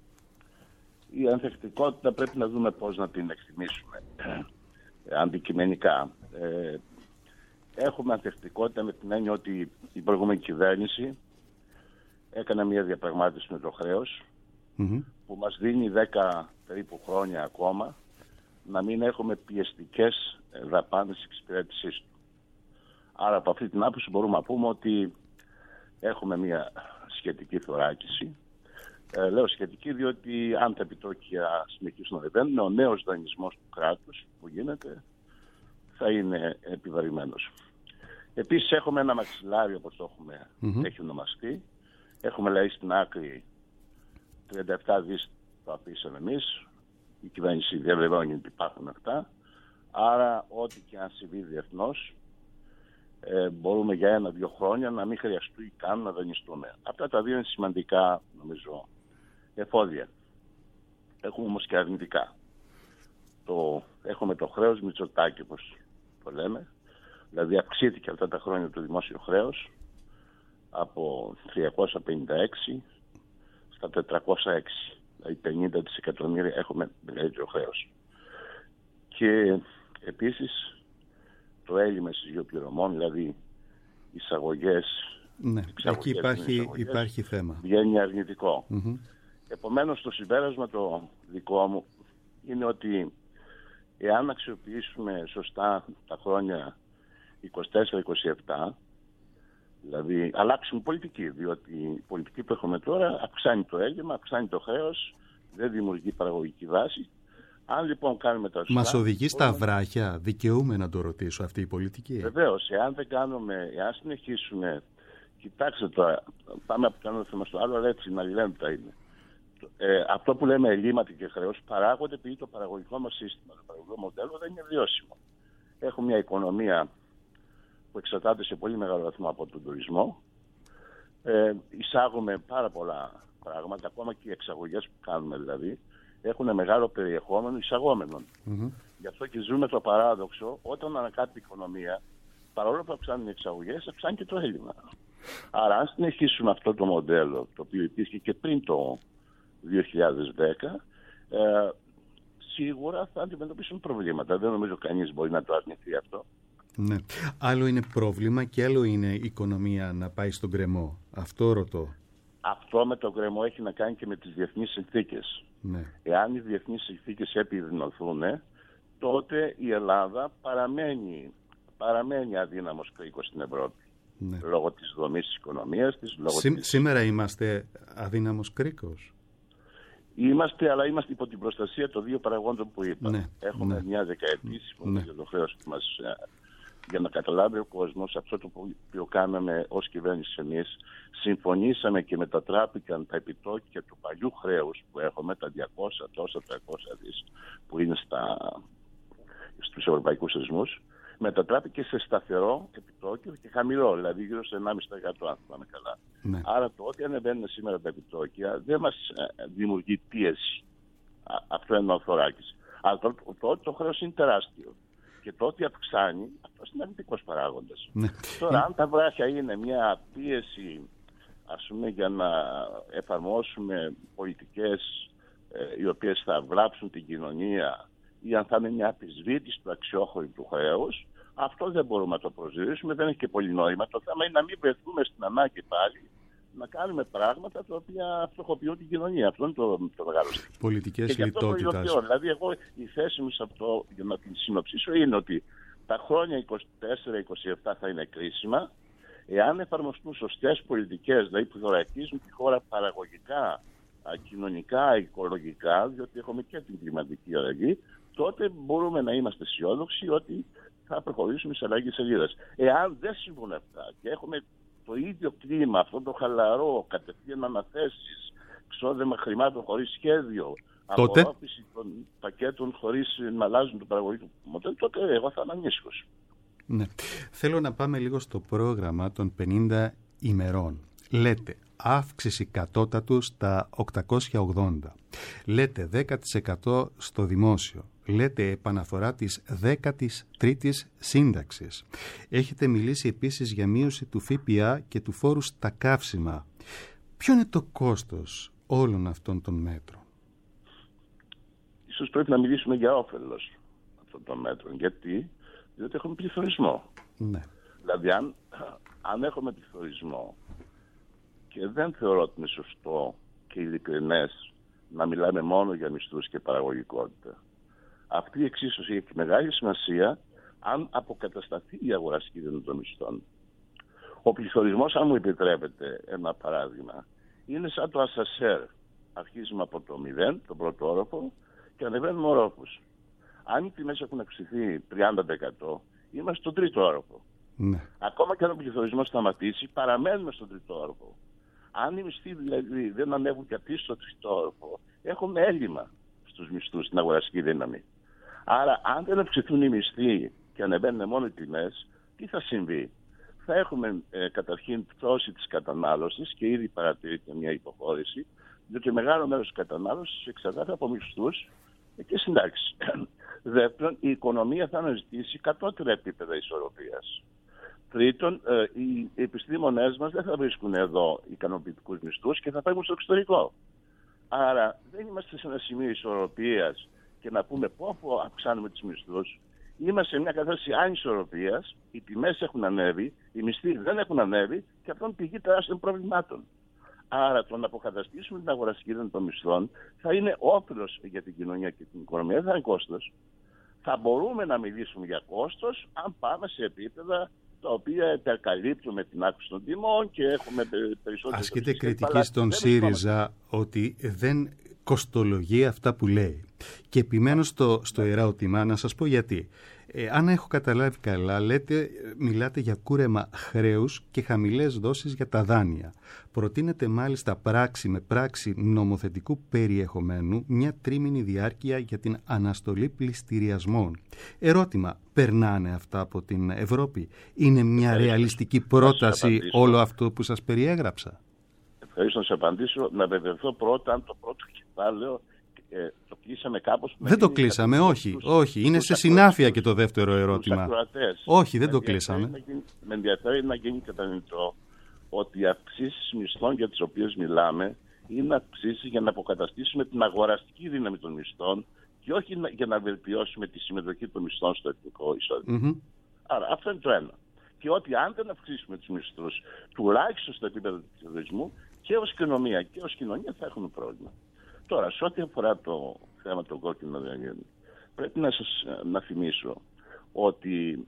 Speaker 4: Η ανθεκτικότητα πρέπει να δούμε πώς να την εκτιμήσουμε αντικειμενικά. Ε, έχουμε ανθεκτικότητα με την έννοια ότι η προηγούμενη κυβέρνηση έκανε μια διαπραγμάτευση με το χρέος, mm-hmm. που μας δίνει δέκα περίπου χρόνια ακόμα να μην έχουμε πιεστικές δαπάνες εξυπηρέτησής του. Άρα από αυτή την άποψη μπορούμε να πούμε ότι έχουμε μια σχετική θωράκιση. Ε, λέω σχετική διότι αν τα επιτόκια συνεχίσουν να ανεβαίνουν, ο νέος δανεισμός του κράτους που γίνεται θα είναι επιβαρημένος. Επίσης έχουμε ένα μαξιλάρι, όπως το έχουμε, mm-hmm. έχει ονομαστεί. Έχουμε λέει στην άκρη τριάντα επτά δις το αφήσαμε εμείς. Η κυβέρνηση διαβεβαιώνει ότι υπάρχουν αυτά. Άρα ό,τι και αν συμβεί διεθνώς, ε, μπορούμε για ένα-δύο χρόνια να μην χρειαστεί καν να δανειστούμε. Αυτά τα δύο είναι σημαντικά, νομίζω, εφόδια. Έχουμε όμως και αρνητικά. Το, έχουμε το χρέος Μητσοτάκη, όπως το λέμε. Δηλαδή αυξήθηκε αυτά τα χρόνια το δημόσιο χρέος από τριακόσια πενήντα έξι στα τετρακόσια έξι. Δηλαδή πενήντα δισεκατομμύρια έχουμε μεγαλύτερο χρέος. Και επίσης το έλλειμμα συγγειοπληρωμών, δηλαδή εισαγωγές,
Speaker 2: ναι, εκεί υπάρχει, υπάρχει θέμα.
Speaker 4: Βγαίνει αρνητικό.
Speaker 2: Mm-hmm.
Speaker 4: Επομένως το συμπέρασμα το δικό μου είναι ότι εάν αξιοποιήσουμε σωστά τα χρόνια είκοσι τέσσερα είκοσι επτά, δηλαδή αλλάξουμε πολιτική, διότι η πολιτική που έχουμε τώρα αυξάνει το έλλειμμα, αυξάνει το χρέος, δεν δημιουργεί παραγωγική βάση. Αν λοιπόν κάνουμε τα σωστά...
Speaker 2: Μας οδηγεί στα βράχια, δικαιούμαι να το ρωτήσω αυτή η πολιτική.
Speaker 4: Βεβαίως, εάν δεν κάνουμε, εάν συνεχίσουμε, κοιτάξτε τώρα, πάμε από το ένα θέμα στο άλλο, αλλά έτσι να λένε τα είναι. Ε, αυτό που λέμε ελλείμματα και χρέος παράγονται επειδή το παραγωγικό μας σύστημα, το παραγωγικό μοντέλο δεν είναι βιώσιμο. Έχουμε μια οικονομία που εξαρτάται σε πολύ μεγάλο βαθμό από τον τουρισμό. Ε, εισάγουμε πάρα πολλά πράγματα, ακόμα και οι εξαγωγές που κάνουμε δηλαδή, έχουν μεγάλο περιεχόμενο εισαγόμενων. Mm-hmm. Γι' αυτό και ζούμε το παράδοξο, όταν ανακάτει η οικονομία, παρόλο που αυξάνουν οι εξαγωγές, αυξάνει και το έλλειμμα. Άρα, αν συνεχίσουμε αυτό το μοντέλο, το οποίο υπήρχε και πριν το δύο χιλιάδες δέκα, ε, σίγουρα θα αντιμετωπίσουν προβλήματα. Δεν νομίζω κανείς μπορεί να το αρνηθεί αυτό.
Speaker 2: Ναι. Άλλο είναι πρόβλημα και άλλο είναι η οικονομία να πάει στον γκρεμό. Αυτό ρωτώ.
Speaker 4: Αυτό με τον γκρεμό έχει να κάνει και με τις διεθνείς συνθήκες.
Speaker 2: Ναι.
Speaker 4: Εάν οι διεθνείς συνθήκες επιδεινωθούν, τότε η Ελλάδα παραμένει, παραμένει αδύναμος κρίκος στην Ευρώπη. Ναι. Λόγω της δομής της οικονομίας της. Λόγω
Speaker 2: Σή,
Speaker 4: της...
Speaker 2: Σήμερα είμαστε αδύναμος κρίκος.
Speaker 4: Είμαστε, αλλά είμαστε υπό την προστασία των δύο παραγόντων που είπα. Ναι. Έχουμε ναι. μια δεκαετή συμφωνία για το χρέος μας. Για να καταλάβει ο κόσμος αυτό το οποίο κάναμε ως κυβέρνηση εμείς, συμφωνήσαμε και μετατράπηκαν τα επιτόκια του παλιού χρέους που έχουμε, τα διακόσια τόσα τριακόσια δις που είναι στα, στους ευρωπαϊκούς θεσμούς, μετατράπηκε σε σταθερό επιτόκιο και χαμηλό, δηλαδή γύρω σε ενάμιση τοις εκατό αν θυμάμαι καλά. Ναι. Άρα το ότι ανεβαίνουν σήμερα τα επιτόκια δεν μας δημιουργεί πίεση. Αυτό εννοώ θωράκιση. Αλλά το, το, το, το χρέος είναι τεράστιο. Και το ότι αυξάνει, αυτός είναι αρνητικός παράγοντας. Ναι. Τώρα, αν τα βράχια είναι μια πίεση, ας πούμε, για να εφαρμόσουμε πολιτικές ε, οι οποίες θα βλάψουν την κοινωνία ή αν θα είναι μια αμφισβήτηση του αξιόχωρου του χρέους, Αυτό δεν μπορούμε να το προσδιορίσουμε, δεν έχει και πολύ νόημα. Το θέμα είναι να μην βρεθούμε στην ανάγκη πάλι να κάνουμε πράγματα τα οποία φτωχοποιούν την κοινωνία. Αυτό είναι το, το μεγάλο στοιχείο.
Speaker 2: Πολιτικές λιτότητας.
Speaker 4: Δηλαδή, εγώ η θέση μου σε αυτό, για να την συνοψίσω, είναι ότι τα χρόνια είκοσι τέσσερα είκοσι επτά θα είναι κρίσιμα, εάν εφαρμοστούν σωστές πολιτικές, δηλαδή που θωρακίζουν τη χώρα παραγωγικά, κοινωνικά, οικολογικά, διότι έχουμε και την κλιματική αλλαγή, τότε μπορούμε να είμαστε αισιόδοξοι ότι θα προχωρήσουμε σε αλλαγή σελίδας. Εάν δεν συμβούν αυτά και έχουμε το ίδιο κλίμα, αυτό το χαλαρό, κατευθείαν αναθέσεις, ξόδεμα χρημάτων χωρίς σχέδιο,
Speaker 2: τότε
Speaker 4: απορρόφηση των πακέτων χωρίς να αλλάζουν το παραγωγικό μοντέλο, τότε εγώ θα είμαι ανήσυχος.
Speaker 2: Ναι. Θέλω να πάμε λίγο στο πρόγραμμα των πενήντα ημερών. Λέτε αύξηση κατώτατου στα οκτακόσια ογδόντα. Λέτε δέκα τοις εκατό στο δημόσιο. Λέτε επαναφορά της δέκατης τρίτης σύνταξης. Έχετε μιλήσει επίσης για μείωση του ΦΠΑ και του φόρου στα καύσιμα. Ποιο είναι το κόστος όλων αυτών των μέτρων?
Speaker 4: Ίσως πρέπει να μιλήσουμε για όφελος αυτών των μέτρων. Γιατί? Διότι έχουμε πληθωρισμό.
Speaker 2: Ναι.
Speaker 4: Δηλαδή αν, αν έχουμε πληθωρισμό και δεν θεωρώ ότι είναι σωστό και ειλικρινές να μιλάμε μόνο για μισθούς και παραγωγικότητα. Αυτή η εξίσωση έχει μεγάλη σημασία αν αποκατασταθεί η αγοραστική δύναμη των μισθών. Ο πληθωρισμός, αν μου επιτρέπετε ένα παράδειγμα, είναι σαν το ασασέρ. Αρχίζουμε από το μηδέν, τον πρώτο όροφο, και ανεβαίνουμε ορόφους. Αν οι τιμές έχουν αυξηθεί τριάντα τοις εκατό, είμαστε στον τρίτο όροφο.
Speaker 2: Ναι.
Speaker 4: Ακόμα και αν ο πληθωρισμός σταματήσει, παραμένουμε στον τρίτο όροφο. Αν οι μισθοί δηλαδή δεν ανέβουν και αυτοί στο τρίτο όροφο, έχουμε έλλειμμα στους μισθούς, στην αγοραστική δύναμη. Άρα, αν δεν αυξηθούν οι μισθοί και ανεβαίνουν μόνο οι τιμές, τι θα συμβεί? Θα έχουμε ε, καταρχήν πτώση της κατανάλωσης και ήδη παρατηρείται μια υποχώρηση, διότι μεγάλο μέρος της κατανάλωσης εξαρτάται από μισθούς και συντάξεις. Δεύτερον, η οικονομία θα αναζητήσει κατώτερα επίπεδα ισορροπίας. Τρίτον, ε, οι επιστήμονές μας δεν θα βρίσκουν εδώ ικανοποιητικούς μισθούς και θα φεύγουν στο εξωτερικό. Άρα δεν είμαστε σε ένα σημείο ισορροπίας και να πούμε πόσο αυξάνουμε τους μισθούς. Είμαστε σε μια κατάσταση ανισορροπίας, οι τιμές έχουν ανέβει, οι μισθοί δεν έχουν ανέβει και αυτό είναι πηγή τεράστιων προβλημάτων. Άρα το να αποκαταστήσουμε την αγοραστική δύναμη των μισθών θα είναι όφελος για την κοινωνία και την οικονομία, δεν θα είναι κόστος. Θα μπορούμε να μιλήσουμε για κόστος αν πάμε σε επίπεδα τα οποία υπερκαλύπτουμε την αύξηση των τιμών και έχουμε περισσότερες...
Speaker 2: Ασκείται κριτική στον ΣΥΡΙΖΑ ότι δεν κοστολογεί αυτά που λέει. Και επιμένω στο, στο ερώτημα να σας πω γιατί. Ε, αν έχω καταλάβει καλά, λέτε, μιλάτε για κούρεμα χρέους και χαμηλές δόσεις για τα δάνεια. Προτείνεται μάλιστα πράξη με πράξη νομοθετικού περιεχομένου μια τρίμηνη διάρκεια για την αναστολή πληστηριασμών. Ερώτημα, περνάνε αυτά από την Ευρώπη? Είναι μια ρεαλιστική πρόταση όλο αυτό που σας περιέγραψα?
Speaker 4: Ευχαριστώ να σας απαντήσω. Να βεβαιωθώ πρώτα αν το πρώτο κεφάλαιο ε, το κλείσαμε κάπως.
Speaker 2: Δεν το κλείσαμε, τους, όχι, τους, όχι. Είναι τους σε συνάφεια τους, και το δεύτερο ερώτημα. Όχι, δεν το κλείσαμε.
Speaker 4: Γίνει, με ενδιαφέρει να γίνει κατανοητό ότι οι αυξήσεις μισθών για τις οποίες μιλάμε είναι αυξήσεις για να αποκαταστήσουμε την αγοραστική δύναμη των μισθών και όχι για να βελτιώσουμε τη συμμετοχή των μισθών στο εθνικό εισόδημα. Mm-hmm. Άρα αυτό είναι το ένα. Και ότι αν δεν αυξήσουμε τους μισθούς, τουλάχιστον στο επίπεδο του πληθωρισμού, και ως κοινωνία και ως κοινωνία θα έχουμε πρόβλημα. Τώρα, σε ό,τι αφορά το θέμα των κόκκινων δανείων, πρέπει να σας να θυμίσω ότι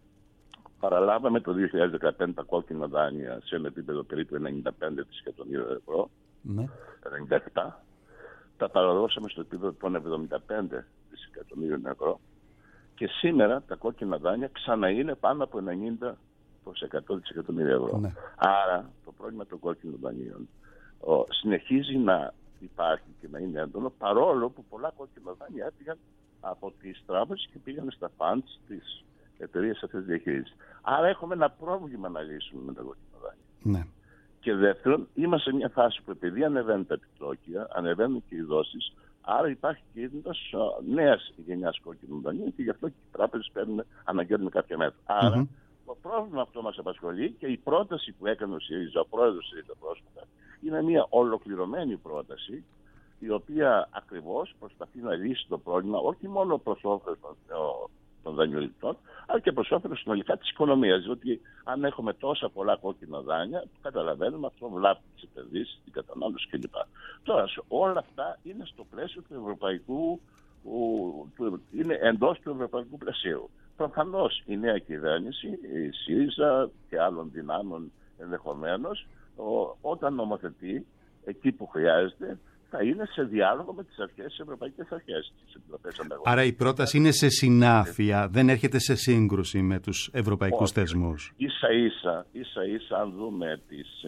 Speaker 4: παραλάβαμε το δύο χιλιάδες δεκαπέντε τα κόκκινα δάνεια σε ένα επίπεδο περίπου ενενήντα πέντε δισεκατομμύρια ευρώ, ναι. ενενήντα επτά. Τα παραδώσαμε στο επίπεδο των εβδομήντα πέντε δισεκατομμύριων ευρώ και σήμερα τα κόκκινα δάνεια ξανά είναι πάνω από ενενήντα εκατό δισεκατομμύρια ευρώ. Ναι. Άρα το πρόβλημα των κόκκινων δανείων ο, συνεχίζει να υπάρχει και να είναι έντονο, παρόλο που πολλά κόκκινα δάνεια έφυγαν από τις τράπεζες και πήγαν στα funds της εταιρείας αυτής διαχείρισης. Άρα έχουμε ένα πρόβλημα να λύσουμε με τα κόκκινα δάνεια. Ναι. Και δεύτερον, είμαστε σε μια φάση που επειδή ανεβαίνουν τα επιτόκια, ανεβαίνουν και οι δόσεις, άρα υπάρχει κίνδυνος νέας γενιάς κόκκινων δανείων και γι' αυτό και οι τράπεζες παίρνουν, αναγκαίνουν κάποια μέτρα. Άρα mm-hmm. το πρόβλημα αυτό μας απασχολεί και η πρόταση που έκανε ο ΣΥΡΙΖΑ, ο πρόεδρος ΣΥΡΙΖΑ πρόσφατα, είναι μια ολοκληρωμένη πρόταση η οποία ακριβώς προσπαθεί να λύσει το πρόβλημα όχι μόνο προς όφελος των των δανειοληπτών, αλλά και προς όφελος συνολικά της οικονομίας. Διότι αν έχουμε τόσα πολλά κόκκινα δάνεια, καταλαβαίνουμε αυτό βλάπτει τις επενδύσεις, την κατανάλωση κλπ. Τώρα, όλα αυτά είναι στο πλαίσιο του ευρωπαϊκού, του, είναι εντός του ευρωπαϊκού πλαισίου. Προφανώς η νέα κυβέρνηση, η ΣΥΡΙΖΑ και άλλων δυνάμεων ενδεχομένως, όταν νομοθετεί εκεί που χρειάζεται, θα είναι σε διάλογο με τις αρχές, τις ευρωπαϊκές αρχές.
Speaker 2: Άρα η πρόταση είναι σε συνάφεια, δεν έρχεται σε σύγκρουση με τους ευρωπαϊκούς Όχι. θεσμούς.
Speaker 4: Ίσα ίσα, ίσα ίσα, αν δούμε τις,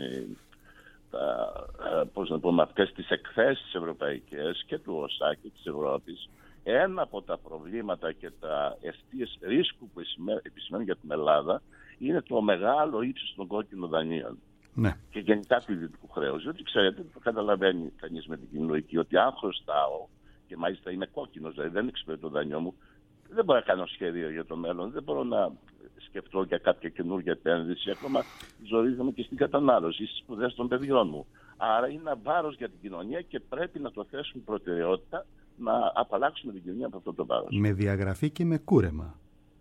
Speaker 4: τα, πώς να πούμε, αυτές τις εκθέσεις ευρωπαϊκές και του ΟΣΑ και της Ευρώπης, ένα από τα προβλήματα και τα αιστείες ρίσκου που επισημαίνουν για την Ελλάδα είναι το μεγάλο ύψος των κόκκινων δανείων.
Speaker 2: Ναι.
Speaker 4: Και γενικά του ιδιωτικού χρέους. Διότι ξέρετε, το καταλαβαίνει κανείς με την κοινή λογική, ότι αν χρωστάω και μάλιστα είμαι κόκκινος, δηλαδή δεν εξυπηρετεί το δανειό μου, δεν μπορώ να κάνω σχέδιο για το μέλλον, δεν μπορώ να σκεφτώ για κάποια καινούργια επένδυση. Ακόμα ζορίζομαι και στην κατανάλωση, στις σπουδές των παιδιών μου. Άρα είναι ένα βάρος για την κοινωνία και πρέπει να το θέσουμε προτεραιότητα να απαλλάξουμε την κοινωνία από αυτό το βάρος.
Speaker 2: Με διαγραφή και με κούρεμα.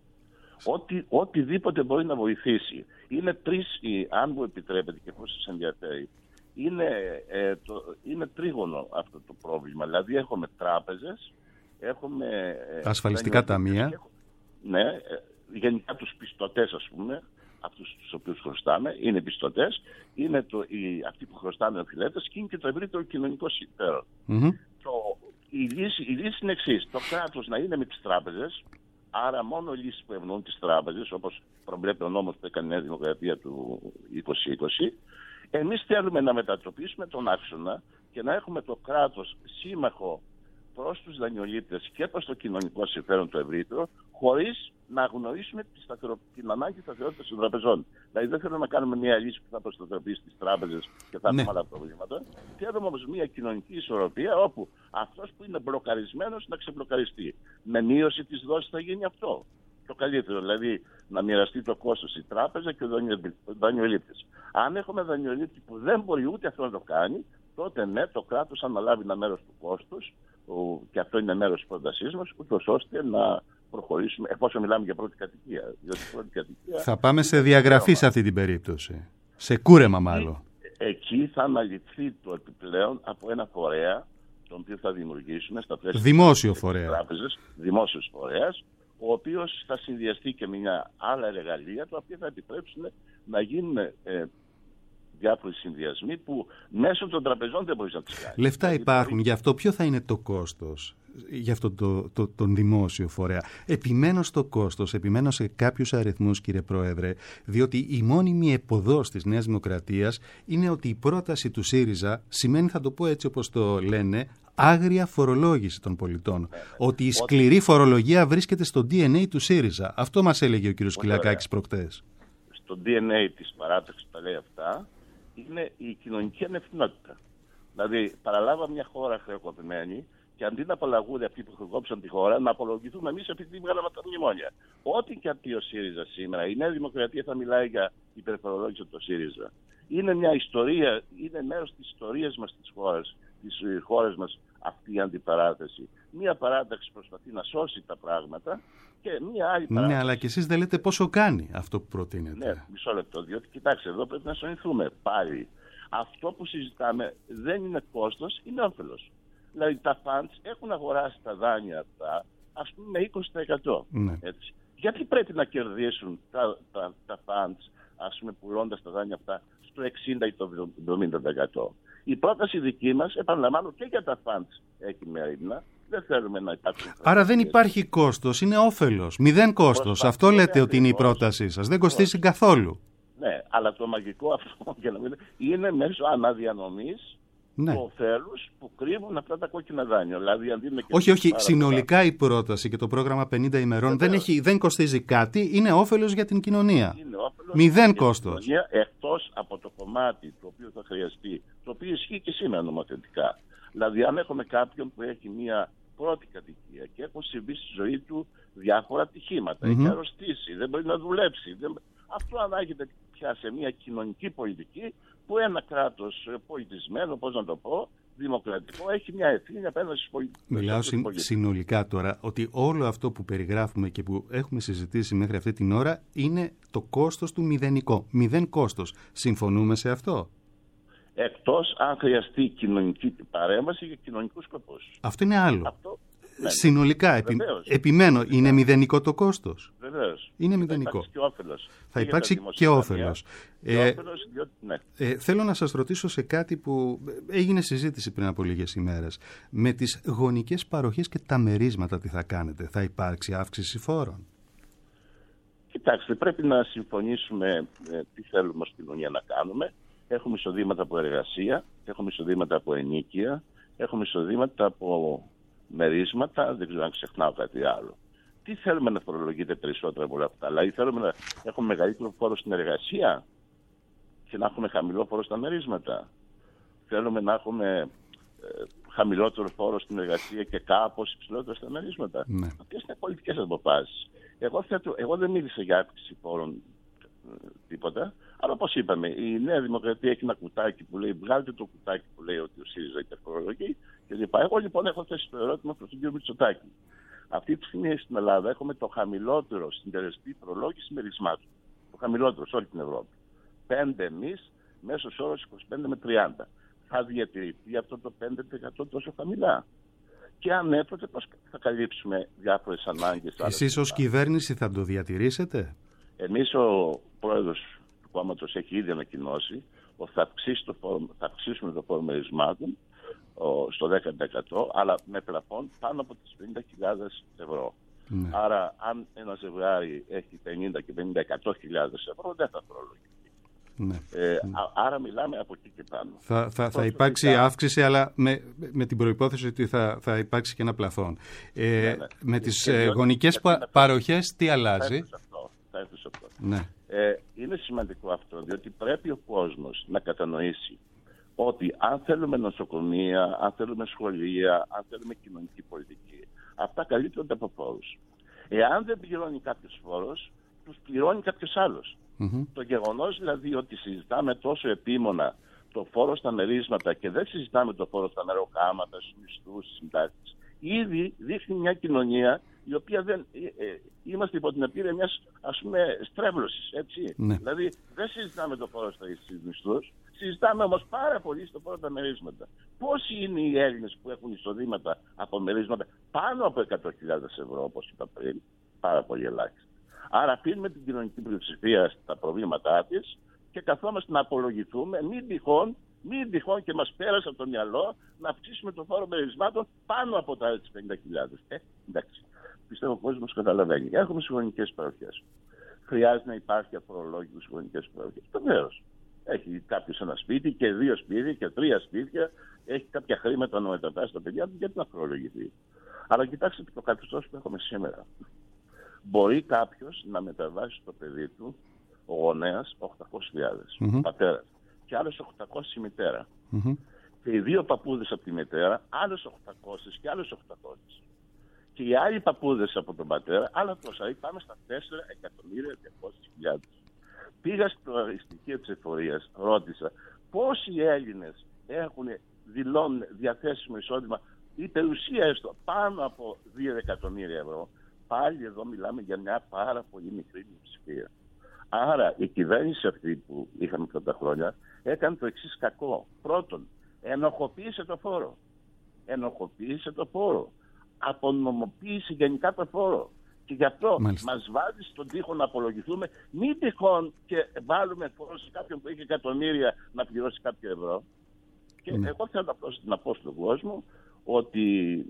Speaker 4: Ό,τι, οτιδήποτε μπορεί να βοηθήσει. Είναι τρεις, αν μου επιτρέπετε και πώς σας ενδιαφέρει, είναι, ε, το, είναι τρίγωνο αυτό το πρόβλημα. Δηλαδή έχουμε τράπεζες, έχουμε... Ε,
Speaker 2: ασφαλιστικά ταμεία.
Speaker 4: Έχουμε, ναι, ε, γενικά τους πιστωτές ας πούμε, αυτούς τους οποίους χρωστάμε, είναι πιστωτές, είναι το, οι, αυτοί που χρωστάνε οφειλέτες και είναι και το ευρύτερο κοινωνικό συμφέρον.
Speaker 2: Mm-hmm.
Speaker 4: Το, η, λύση, η λύση είναι εξής, το κράτος να είναι με τις τράπεζες. Άρα μόνο λύσεις που ευνοούν τις τράπεζες, όπως προβλέπει ο νόμος που έκανε η Νέα Δημοκρατία του είκοσι είκοσι, εμείς θέλουμε να μετατροπίσουμε τον άξονα και να έχουμε το κράτος σύμμαχο προς τους δανειολήπτες και προς το κοινωνικό συμφέρον το ευρύτερο, χωρίς να αγνοήσουμε τη σταθερο... την ανάγκη σταθερότητας των τραπεζών. Δηλαδή δεν θέλουμε να κάνουμε μια λύση που θα προστατεύσει τις τράπεζες και θα έχουμε ναι. άλλα προβλήματα. Θέλουμε όμως μια κοινωνική ισορροπία όπου αυτός που είναι μπλοκαρισμένος να ξεμπλοκαριστεί. Με μείωση της δόσης θα γίνει αυτό. Το καλύτερο, δηλαδή να μοιραστεί το κόστος η τράπεζα και ο δανειολήπτης. Αν έχουμε δανειολήπτη που δεν μπορεί ούτε αυτό να το κάνει, τότε ναι, το κράτος αναλάβει ένα μέρος του κόστους και αυτό είναι μέρος της πρότασής μας, ούτως ώστε να προχωρήσουμε, εφόσον μιλάμε για πρώτη κατοικία. Πρώτη κατοικία
Speaker 2: θα πάμε σε διαγραφή σε αυτή την περίπτωση. Σε κούρεμα μάλλον.
Speaker 4: Εκεί θα αναλυθεί το επιπλέον από ένα φορέα, τον οποίο θα δημιουργήσουμε στα πλαίσια
Speaker 2: δημόσιο φορέα.
Speaker 4: Τράπεζες, δημόσιος φορέας, ο οποίος θα συνδυαστεί και με μια άλλα εργαλεία, τα οποία θα επιτρέψουν να γίνουν ε, διάφοροι συνδυασμοί που μέσω των τραπεζών δεν μπορείς να τις κάνεις.
Speaker 2: Λεφτά υπάρχουν, γι' αυτό ποιο θα είναι το κόστος για αυτό το, το, τον δημόσιο φορέα. Επιμένω στο κόστος, επιμένω σε κάποιους αριθμούς κύριε Πρόεδρε, διότι η μόνιμη επωδός της Νέας Δημοκρατίας είναι ότι η πρόταση του ΣΥΡΙΖΑ σημαίνει, θα το πω έτσι όπως το λένε, άγρια φορολόγηση των πολιτών. Ναι, ναι. Ότι η σκληρή φορολογία βρίσκεται στο ντι εν έι του ΣΥΡΙΖΑ. Αυτό μας έλεγε ο κύριος Κυλιακάκης προχτές.
Speaker 4: Στο ντι εν έι της παράταξης που τα λέει αυτά είναι η κοινωνική ανευθυνότητα. Δηλαδή παραλάβαμε μια χώρα χρεοκοπημένη και αντί να απαλλαγούν αυτοί που χρεοκόπησαν τη χώρα, να απολογηθούμε εμείς επειδή βγάλαμε τα μνημόνια. Ό,τι και αν πει ο ΣΥΡΙΖΑ σήμερα, η Νέα Δημοκρατία θα μιλάει για υπερφορολόγηση του ΣΥΡΙΖΑ. Είναι μια ιστορία, είναι μέρος της ιστορίας μας της χώρας, της χώρας μας αυτή η αντιπαράθεση. Μία παράταξη προσπαθεί να σώσει τα πράγματα και μία άλλη παράταξη.
Speaker 2: Ναι, αλλά και εσείς δεν λέτε πόσο κάνει αυτό που προτείνετε.
Speaker 4: Ναι, μισό λεπτό, διότι κοιτάξτε, εδώ πρέπει να συνοηθούμε πάλι. Αυτό που συζητάμε δεν είναι κόστος, είναι όφελος. Δηλαδή τα funds έχουν αγοράσει τα δάνεια αυτά, ας πούμε, με είκοσι τοις εκατό.
Speaker 2: Ναι.
Speaker 4: Έτσι. Γιατί πρέπει να κερδίσουν τα, τα, τα funds, ας πούμε, πουλώντας τα δάνεια αυτά στο εξήντα ή το εβδομήντα τοις εκατό. Η πρόταση δική μας, επαναλαμβάνω, και για τα funds έχει μερίδα. Δεν θέλουμε να υπάρξει.
Speaker 2: Άρα δεν υπάρχει κόστος, είναι όφελος. Μηδέν κόστος. Αυτό λέτε ότι είναι η πρότασή σας. Δεν κοστίζει καθόλου.
Speaker 4: Ναι, αλλά το μαγικό αυτό για να μην... είναι μέσω αναδιανομής
Speaker 2: ναι.
Speaker 4: του ωφέλους που κρύβουν αυτά τα κόκκινα δάνεια. Δηλαδή, αντί να
Speaker 2: όχι, όχι. Συνολικά πολλά... η πρόταση και το πρόγραμμα πενήντα ημερών δεν, έχει, δεν κοστίζει κάτι. Είναι όφελος για την κοινωνία.
Speaker 4: Είναι όφελος
Speaker 2: Μηδέν κόστος.
Speaker 4: Εκτός από το κομμάτι το οποίο θα χρειαστεί, το οποίο ισχύει και σήμερα νομοθετικά. Δηλαδή, αν έχουμε κάποιον που έχει μία πρώτη κατοικία και έχουν συμβεί στη ζωή του διάφορα ατυχήματα, mm-hmm. έχει αρρωστήσει, δεν μπορεί να δουλέψει. Δεν... Αυτό ανάγεται πια σε μια κοινωνική πολιτική που ένα κράτος πολιτισμένο, πώς να το πω, δημοκρατικό έχει μια ευθύνη απέναντι στους πολίτες.
Speaker 2: Μιλάω συν, συνολικά τώρα ότι όλο αυτό που περιγράφουμε και που έχουμε συζητήσει μέχρι αυτή την ώρα είναι το κόστος του μηδενικό. Μηδέν κόστος. Συμφωνούμε σε αυτό?
Speaker 4: Εκτός αν χρειαστεί κοινωνική παρέμβαση για κοινωνικούς σκοπούς.
Speaker 2: Αυτό είναι άλλο.
Speaker 4: Αυτό, ναι,
Speaker 2: συνολικά, επι... επιμένω, είναι μηδενικό το κόστος.
Speaker 4: Βεβαίως.
Speaker 2: Είναι
Speaker 4: θα
Speaker 2: μηδενικό.
Speaker 4: Υπάρξει και όφελος.
Speaker 2: Θα και υπάρξει και όφελος.
Speaker 4: Ε, όφελος διότι, ναι.
Speaker 2: ε, θέλω να σας ρωτήσω σε κάτι που έγινε συζήτηση πριν από λίγες ημέρες. Με τις γονικές παροχές και τα μερίσματα τι θα κάνετε? Θα υπάρξει αύξηση φόρων?
Speaker 4: Κοιτάξτε, πρέπει να συμφωνήσουμε ε, τι θέλουμε ως κοινωνία να κάνουμε. Έχουμε εισοδήματα από εργασία, έχουμε εισοδήματα από ενοίκια, έχουμε εισοδήματα από μερίσματα, δεν ξέρω αν ξεχνάω κάτι άλλο. Τι θέλουμε να φορολογείται περισσότερο από όλα αυτά? Δηλαδή θέλουμε να έχουμε μεγαλύτερο φόρο στην εργασία και να έχουμε χαμηλό φόρο στα μερίσματα? Θέλουμε να έχουμε ε, χαμηλότερο φόρο στην εργασία και κάπως υψηλότερο στα μερίσματα?
Speaker 2: Ναι.
Speaker 4: Αυτές είναι πολιτικές αποφάσεις. Εγώ, θέτω, εγώ δεν μίλησα για αύξηση φόρων ε, τίποτα, αλλά όπως είπαμε, η Νέα Δημοκρατία έχει ένα κουτάκι που λέει, βγάλτε το κουτάκι που λέει ότι ο ΣΥΡΙΖΑ υπερφορολογεί κλπ. Εγώ λοιπόν έχω θέσει το ερώτημα προς τον κύριο Μητσοτάκη. Αυτή τη στιγμή στην Ελλάδα έχουμε το χαμηλότερο συντελεστή φορολόγηση μερισμάτων. Το χαμηλότερο σε όλη την Ευρώπη. Πέντε εμείς, μέσος όρος είκοσι πέντε με τριάντα. Θα διατηρηθεί αυτό το πέντε τοις εκατό τόσο χαμηλά? Και αν ναι, τότε πώς θα καλύψουμε διάφορες ανάγκες?
Speaker 2: Εσείς ως κυβέρνηση θα το διατηρήσετε?
Speaker 4: Εμείς, ο πρόεδρος του κόμματος έχει ήδη ανακοινώσει ότι θα, το φόρο, θα αυξήσουμε το φόρο μερισμάτων στο δέκα τοις εκατό, αλλά με πλαφόν πάνω από τις πενήντα χιλιάδες ευρώ. Ναι. Άρα, αν ένα ζευγάρι έχει πενήντα και πενήντα εκατό χιλιάδες ευρώ, δεν θα φορολογηθεί. Ναι. Ε, ναι. Άρα μιλάμε από εκεί και πάνω.
Speaker 2: Θα, θα, θα υπάρξει θα... αύξηση, αλλά με, με την προϋπόθεση ότι θα, θα υπάρξει και ένα πλαφόν. Ε, ναι, ναι. Με τις ε, γονικές πα, παροχές τι αλλάζει?
Speaker 4: Θα έρθω σε αυτό.
Speaker 2: Ναι.
Speaker 4: Ε, είναι σημαντικό αυτό, διότι πρέπει ο κόσμος να κατανοήσει ότι αν θέλουμε νοσοκομεία, αν θέλουμε σχολεία, αν θέλουμε κοινωνική πολιτική, αυτά καλύπτονται από φόρους. Εάν δεν πληρώνει κάποιος φόρος, τους πληρώνει κάποιος άλλος. Mm-hmm. Το γεγονός δηλαδή ότι συζητάμε τόσο επίμονα το φόρο στα μερίσματα και δεν συζητάμε το φόρο στα μεροκάματα, στους μισθούς, στις συντάξεις, ήδη δείχνει μια κοινωνία η οποία δεν, ε, ε, είμαστε υπό την επίρρεια μιας, ας πούμε, στρέβλωσης, έτσι. Ναι. Δηλαδή δεν συζητάμε το φόρο στους μισθούς, συζητάμε όμως πάρα πολύ στο φόρο τα μερίσματα. Πόσοι είναι οι Έλληνες που έχουν εισοδήματα από μερίσματα πάνω από εκατό χιλιάδες ευρώ, όπως είπα πριν? Πάρα πολύ ελάχιστα. Άρα αφήνουμε την κοινωνική πλειοψηφία στα προβλήματά της και καθόμαστε να απολογηθούμε, μην τυχόν, μην τυχόν και μας πέρασε από το μυαλό να αυξήσουμε το φόρο μερισμάτων πάνω από τα πενήντα χιλιάδες. Ε, εντάξει. Πιστεύω ο κόσμος καταλαβαίνει. Έχουμε συγγονικές παροχές. Χρειάζεται να υπάρχει αφορολόγηση στις συγγονικές παροχές. Βεβαίως. Έχει κάποιος ένα σπίτι και δύο σπίτια και τρία σπίτια, έχει κάποια χρήματα να μεταφράσει στα παιδιά του, γιατί να φορολογηθεί? Αλλά κοιτάξτε το καθεστώς που έχουμε σήμερα. Μπορεί κάποιος να μεταβάσει στο παιδί του, ο γονέας, οκτακόσιες χιλιάδες, mm-hmm. πατέρας, και άλλες οκτακόσιες η μητέρα. Mm-hmm. Και οι δύο παππούδες από τη μητέρα, άλλες οκτακόσιες και άλλες οκτακόσιες. Και οι άλλοι παππούδες από τον πατέρα, άλλα τόσα. Πάμε στα τέσσερα εκατομμύρια διακόσιες χιλιάδες. Πήγα στο στοιχείο της εφορίας, ρώτησα πόσοι Έλληνες έχουν δηλώνουν διαθέσιμο εισόδημα ή περιουσία έστω πάνω από δύο εκατομμύρια ευρώ. Πάλι εδώ μιλάμε για μια πάρα πολύ μικρή μειοψηφία. Άρα η κυβέρνηση αυτή που είχαμε αυτά τα χρόνια έκανε το εξής κακό. Πρώτον, ενοχοποίησε το φόρο. Ενοχοποίησε το φόρο. Απονομοποίησε γενικά το φόρο. Και γι' αυτό Μάλιστα. μας βάζει στον τοίχο να απολογηθούμε, μην τυχόν και βάλουμε φόρο σε κάποιον που έχει εκατομμύρια να πληρώσει κάποιο ευρώ. Και mm. εγώ θέλω απλώς να πω στον κόσμο ότι,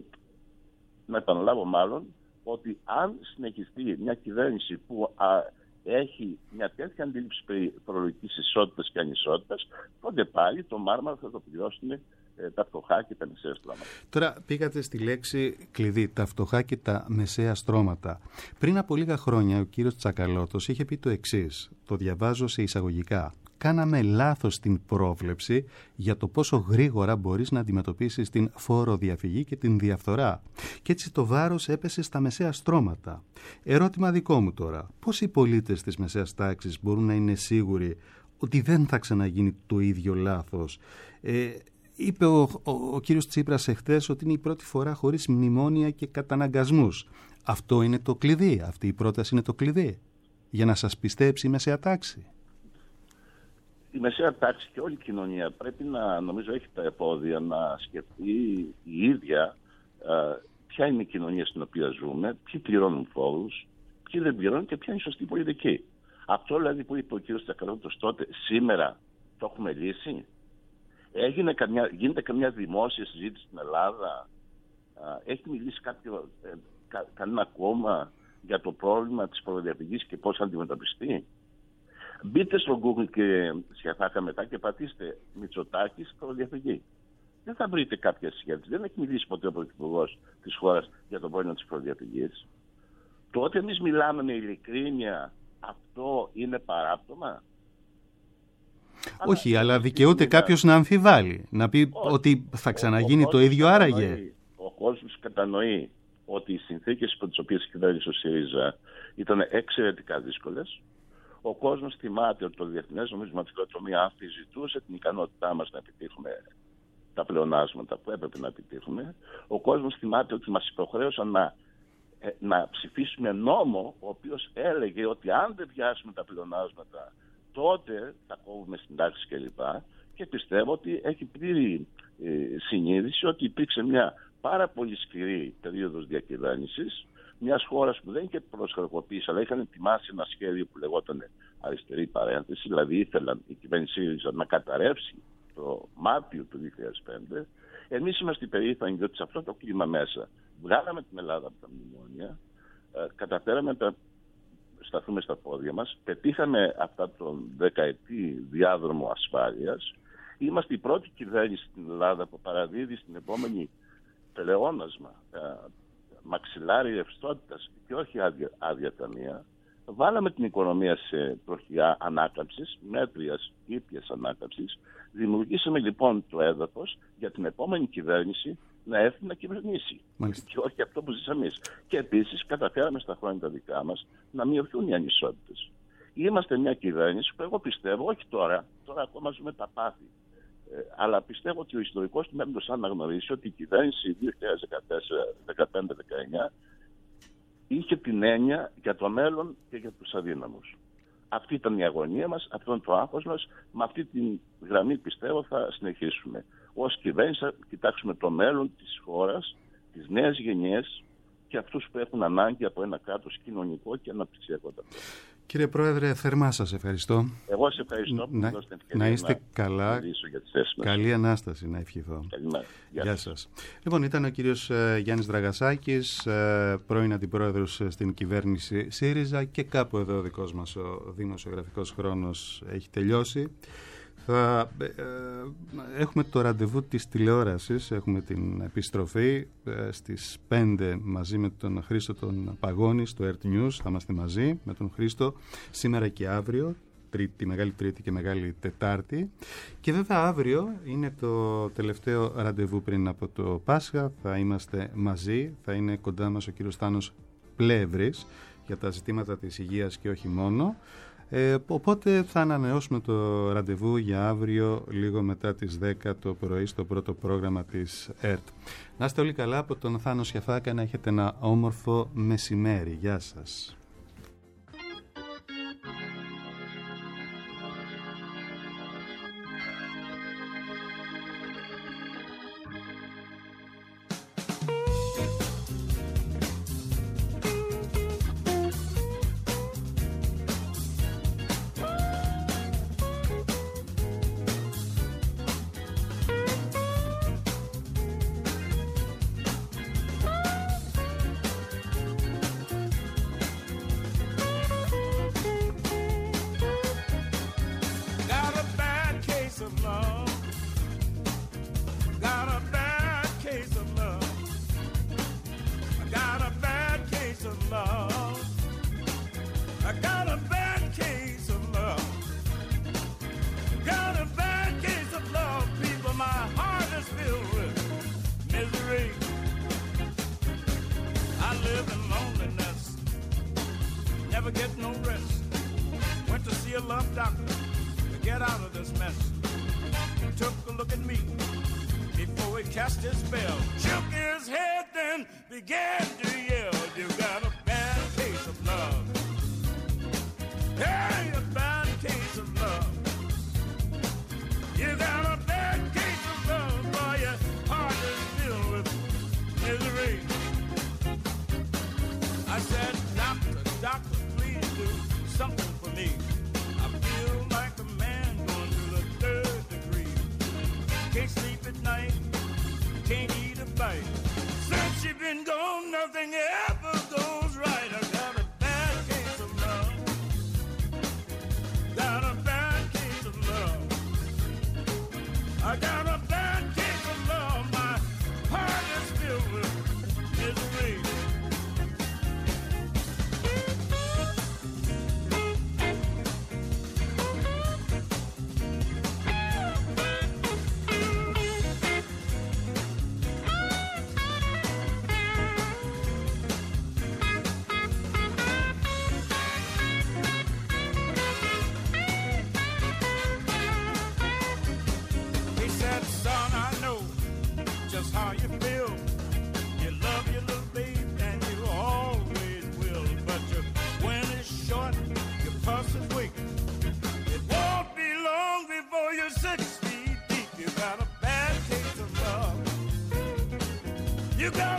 Speaker 4: να επαναλάβω μάλλον, ότι αν συνεχιστεί μια κυβέρνηση που α, έχει μια τέτοια αντίληψη περί φορολογικής ισότητας και ανισότητας, τότε πάλι το μάρμαρο θα το πληρώσουν τα φτωχά και τα μεσαία στρώματα.
Speaker 2: Τώρα πήγατε στη λέξη κλειδί, τα φτωχά και τα μεσαία στρώματα. Πριν από λίγα χρόνια ο κύριος Τσακαλώτος είχε πει το εξής, το διαβάζω σε εισαγωγικά. Κάναμε λάθος στην πρόβλεψη για το πόσο γρήγορα μπορείς να αντιμετωπίσεις την φοροδιαφυγή και την διαφθορά. Και έτσι το βάρος έπεσε στα μεσαία στρώματα. Ερώτημα δικό μου τώρα, πώς οι πολίτες της μεσαίας τάξης μπορούν να είναι σίγουροι ότι δεν θα ξαναγίνει το ίδιο λάθος? Ε, είπε ο, ο, ο κύριος Τσίπρας εχθές ότι είναι η πρώτη φορά χωρίς μνημόνια και καταναγκασμούς. Αυτό είναι το κλειδί, αυτή η πρόταση είναι το κλειδί για να σας πιστέψει η μεσαία τάξη.
Speaker 4: Η μεσαία τάξη και όλη η κοινωνία πρέπει να, νομίζω, έχει τα επώδια να σκεφτεί η ίδια α, ποια είναι η κοινωνία στην οποία ζούμε, ποιοι πληρώνουν φόρους, ποιοι δεν πληρώνουν και ποια είναι η σωστή πολιτική. Αυτό δηλαδή που είπε ο κ. Τσακαλώτος τότε, σήμερα το έχουμε λύσει. Έγινε καμιά, γίνεται καμιά δημόσια συζήτηση στην Ελλάδα, α, έχει μιλήσει κάποιο, ε, κα, κανένα κόμμα για το πρόβλημα της φοροδιαφυγής και πώς θα αντιμετωπιστεί. Μπείτε στο Google και σχετάκα μετά και πατήστε Μητσοτάκης φοροδιαφυγή. Δεν θα βρείτε κάποια σχέση. Δεν έχει μιλήσει ποτέ ο πρωθυπουργός της χώρας για το πρόβλημα της φοροδιαφυγής. Τότε εμείς μιλάμε με ειλικρίνεια, αυτό είναι παράπτωμα.
Speaker 2: Όχι, αλλά, αλλά δικαιούται κάποιος να αμφιβάλλει, να πει όχι, ότι θα ξαναγίνει ο, ο το ίδιο άραγε.
Speaker 4: Ο κόσμος κατανοεί ότι οι συνθήκες από τις οποίες κυβέρνησε ο ΣΥΡΙΖΑ ήταν εξαιρετικά δύσκολες. Ο κόσμος θυμάται ότι το Διεθνές Νομισματικό Ταμείο αμφισβητούσε την ικανότητά μας να επιτύχουμε τα πλεονάσματα που έπρεπε να επιτύχουμε. Ο κόσμος θυμάται ότι μας υποχρέωσαν να, ε, να ψηφίσουμε νόμο ο οποίος έλεγε ότι αν δεν πιάσουμε τα πλεονάσματα τότε θα κόβουμε στην τάξη κλπ. Και πιστεύω ότι έχει πλήρη ε, συνείδηση ότι υπήρξε μια πάρα πολύ σκληρή περίοδος διακυβέρνησης μιας χώρας που δεν είχε προσχρεοκοπήσει, αλλά είχαν ετοιμάσει ένα σχέδιο που λεγόταν αριστερή παρένθεση, δηλαδή ήθελαν η κυβέρνηση να καταρρεύσει το Μάρτιο του δύο χιλιάδες πέντε. Εμείς είμαστε υπερήφανοι διότι σε αυτό το κλίμα μέσα βγάλαμε την Ελλάδα από τα μνημόνια, ε, καταφέραμε να σταθούμε στα πόδια μας, πετύχαμε αυτά τον δεκαετή διάδρομο ασφάλειας. Είμαστε η πρώτη κυβέρνηση στην Ελλάδα που παραδίδει στην επόμενη πλεόνασμα ε, μαξιλάρι ρευστότητας και όχι άδεια, άδεια ταμεία. Βάλαμε την οικονομία σε τροχιά ανάκαμψης, μέτριας ήπιας ανάκαμψης. Δημιουργήσαμε λοιπόν το έδαφος για την επόμενη κυβέρνηση να έρθει να κυβερνήσει. Μάλιστα. Και όχι αυτό που ζήσαμε εμείς. Και επίσης καταφέραμε στα χρόνια τα δικά μας να μειωθούν οι ανισότητες. Είμαστε μια κυβέρνηση που εγώ πιστεύω, όχι τώρα, τώρα ακόμα ζούμε τα πάθη. Ε, αλλά πιστεύω ότι ο ιστορικός του μέλλοντος αναγνωρίσει ότι η κυβέρνηση δύο χιλιάδες δεκατέσσερα, δεκαπέντε, δεκαεννιά είχε την έννοια για το μέλλον και για τους αδύναμους. Αυτή ήταν η αγωνία μας, αυτό είναι το άγχος μας. Με αυτή τη γραμμή πιστεύω θα συνεχίσουμε. Ως κυβέρνηση θα κοιτάξουμε το μέλλον της χώρας, τις νέες γενιές και αυτούς που έχουν ανάγκη από ένα κράτος κοινωνικό και αναπτυξιακό.
Speaker 2: Κύριε Πρόεδρε, θερμά σας ευχαριστώ.
Speaker 4: Εγώ σε ευχαριστώ που
Speaker 2: να,
Speaker 4: μου δώσετε ευκαιρία
Speaker 2: να είστε
Speaker 4: να
Speaker 2: καλά.
Speaker 4: Για τις θέσεις μας.
Speaker 2: Καλή Ανάσταση να ευχηθώ.
Speaker 4: Καλημέρα. Γεια,
Speaker 2: Γεια σας. Λοιπόν, ήταν ο κύριος ε, Γιάννης Δραγασάκης, ε, πρώην αντιπρόεδρος στην κυβέρνηση ΣΥΡΙΖΑ και κάπου εδώ ο δικός μας ο δημοσιογραφικός χρόνος έχει τελειώσει. Θα, ε, ε, έχουμε το ραντεβού της τηλεόρασης, έχουμε την επιστροφή ε, στις πέντε μαζί με τον Χρήστο τον Παγώνη στο Earth News. Θα είμαστε μαζί με τον Χρήστο σήμερα και αύριο, τρίτη, Μεγάλη Τρίτη και Μεγάλη Τετάρτη. Και βέβαια αύριο είναι το τελευταίο ραντεβού πριν από το Πάσχα. Θα είμαστε μαζί, θα είναι κοντά μας ο κύριος Θάνος Πλεύρης για τα ζητήματα της υγείας και όχι μόνο. Ε, οπότε θα ανανεώσουμε το ραντεβού για αύριο λίγο μετά τις δέκα το πρωί στο πρώτο πρόγραμμα της ΕΡΤ. Να είστε όλοι καλά, από τον Θάνο Σιαφάκα να έχετε ένα όμορφο μεσημέρι. Γεια σας.
Speaker 5: Doctor to get out of this mess. He took a look at me before he cast his spell. Shook his head, then began to yell. You got a bad case of love. Hey, a bad case of love. You got a bad case of love, boy, your heart is filled with misery. I said, doctor, doctor, please do something for me. I feel like a man going through the third degree. Can't sleep at night, can't eat a bite. Since you've been gone, nothing ever goes right. I got a bad case of love. Got a bad case of love. I got a bad case of love. My heart is filled with misery. How you feel. You love your little baby and you always will. But your wind is short, your pulse is weak. It won't be long before you're six feet deep. You got a bad case of love. You got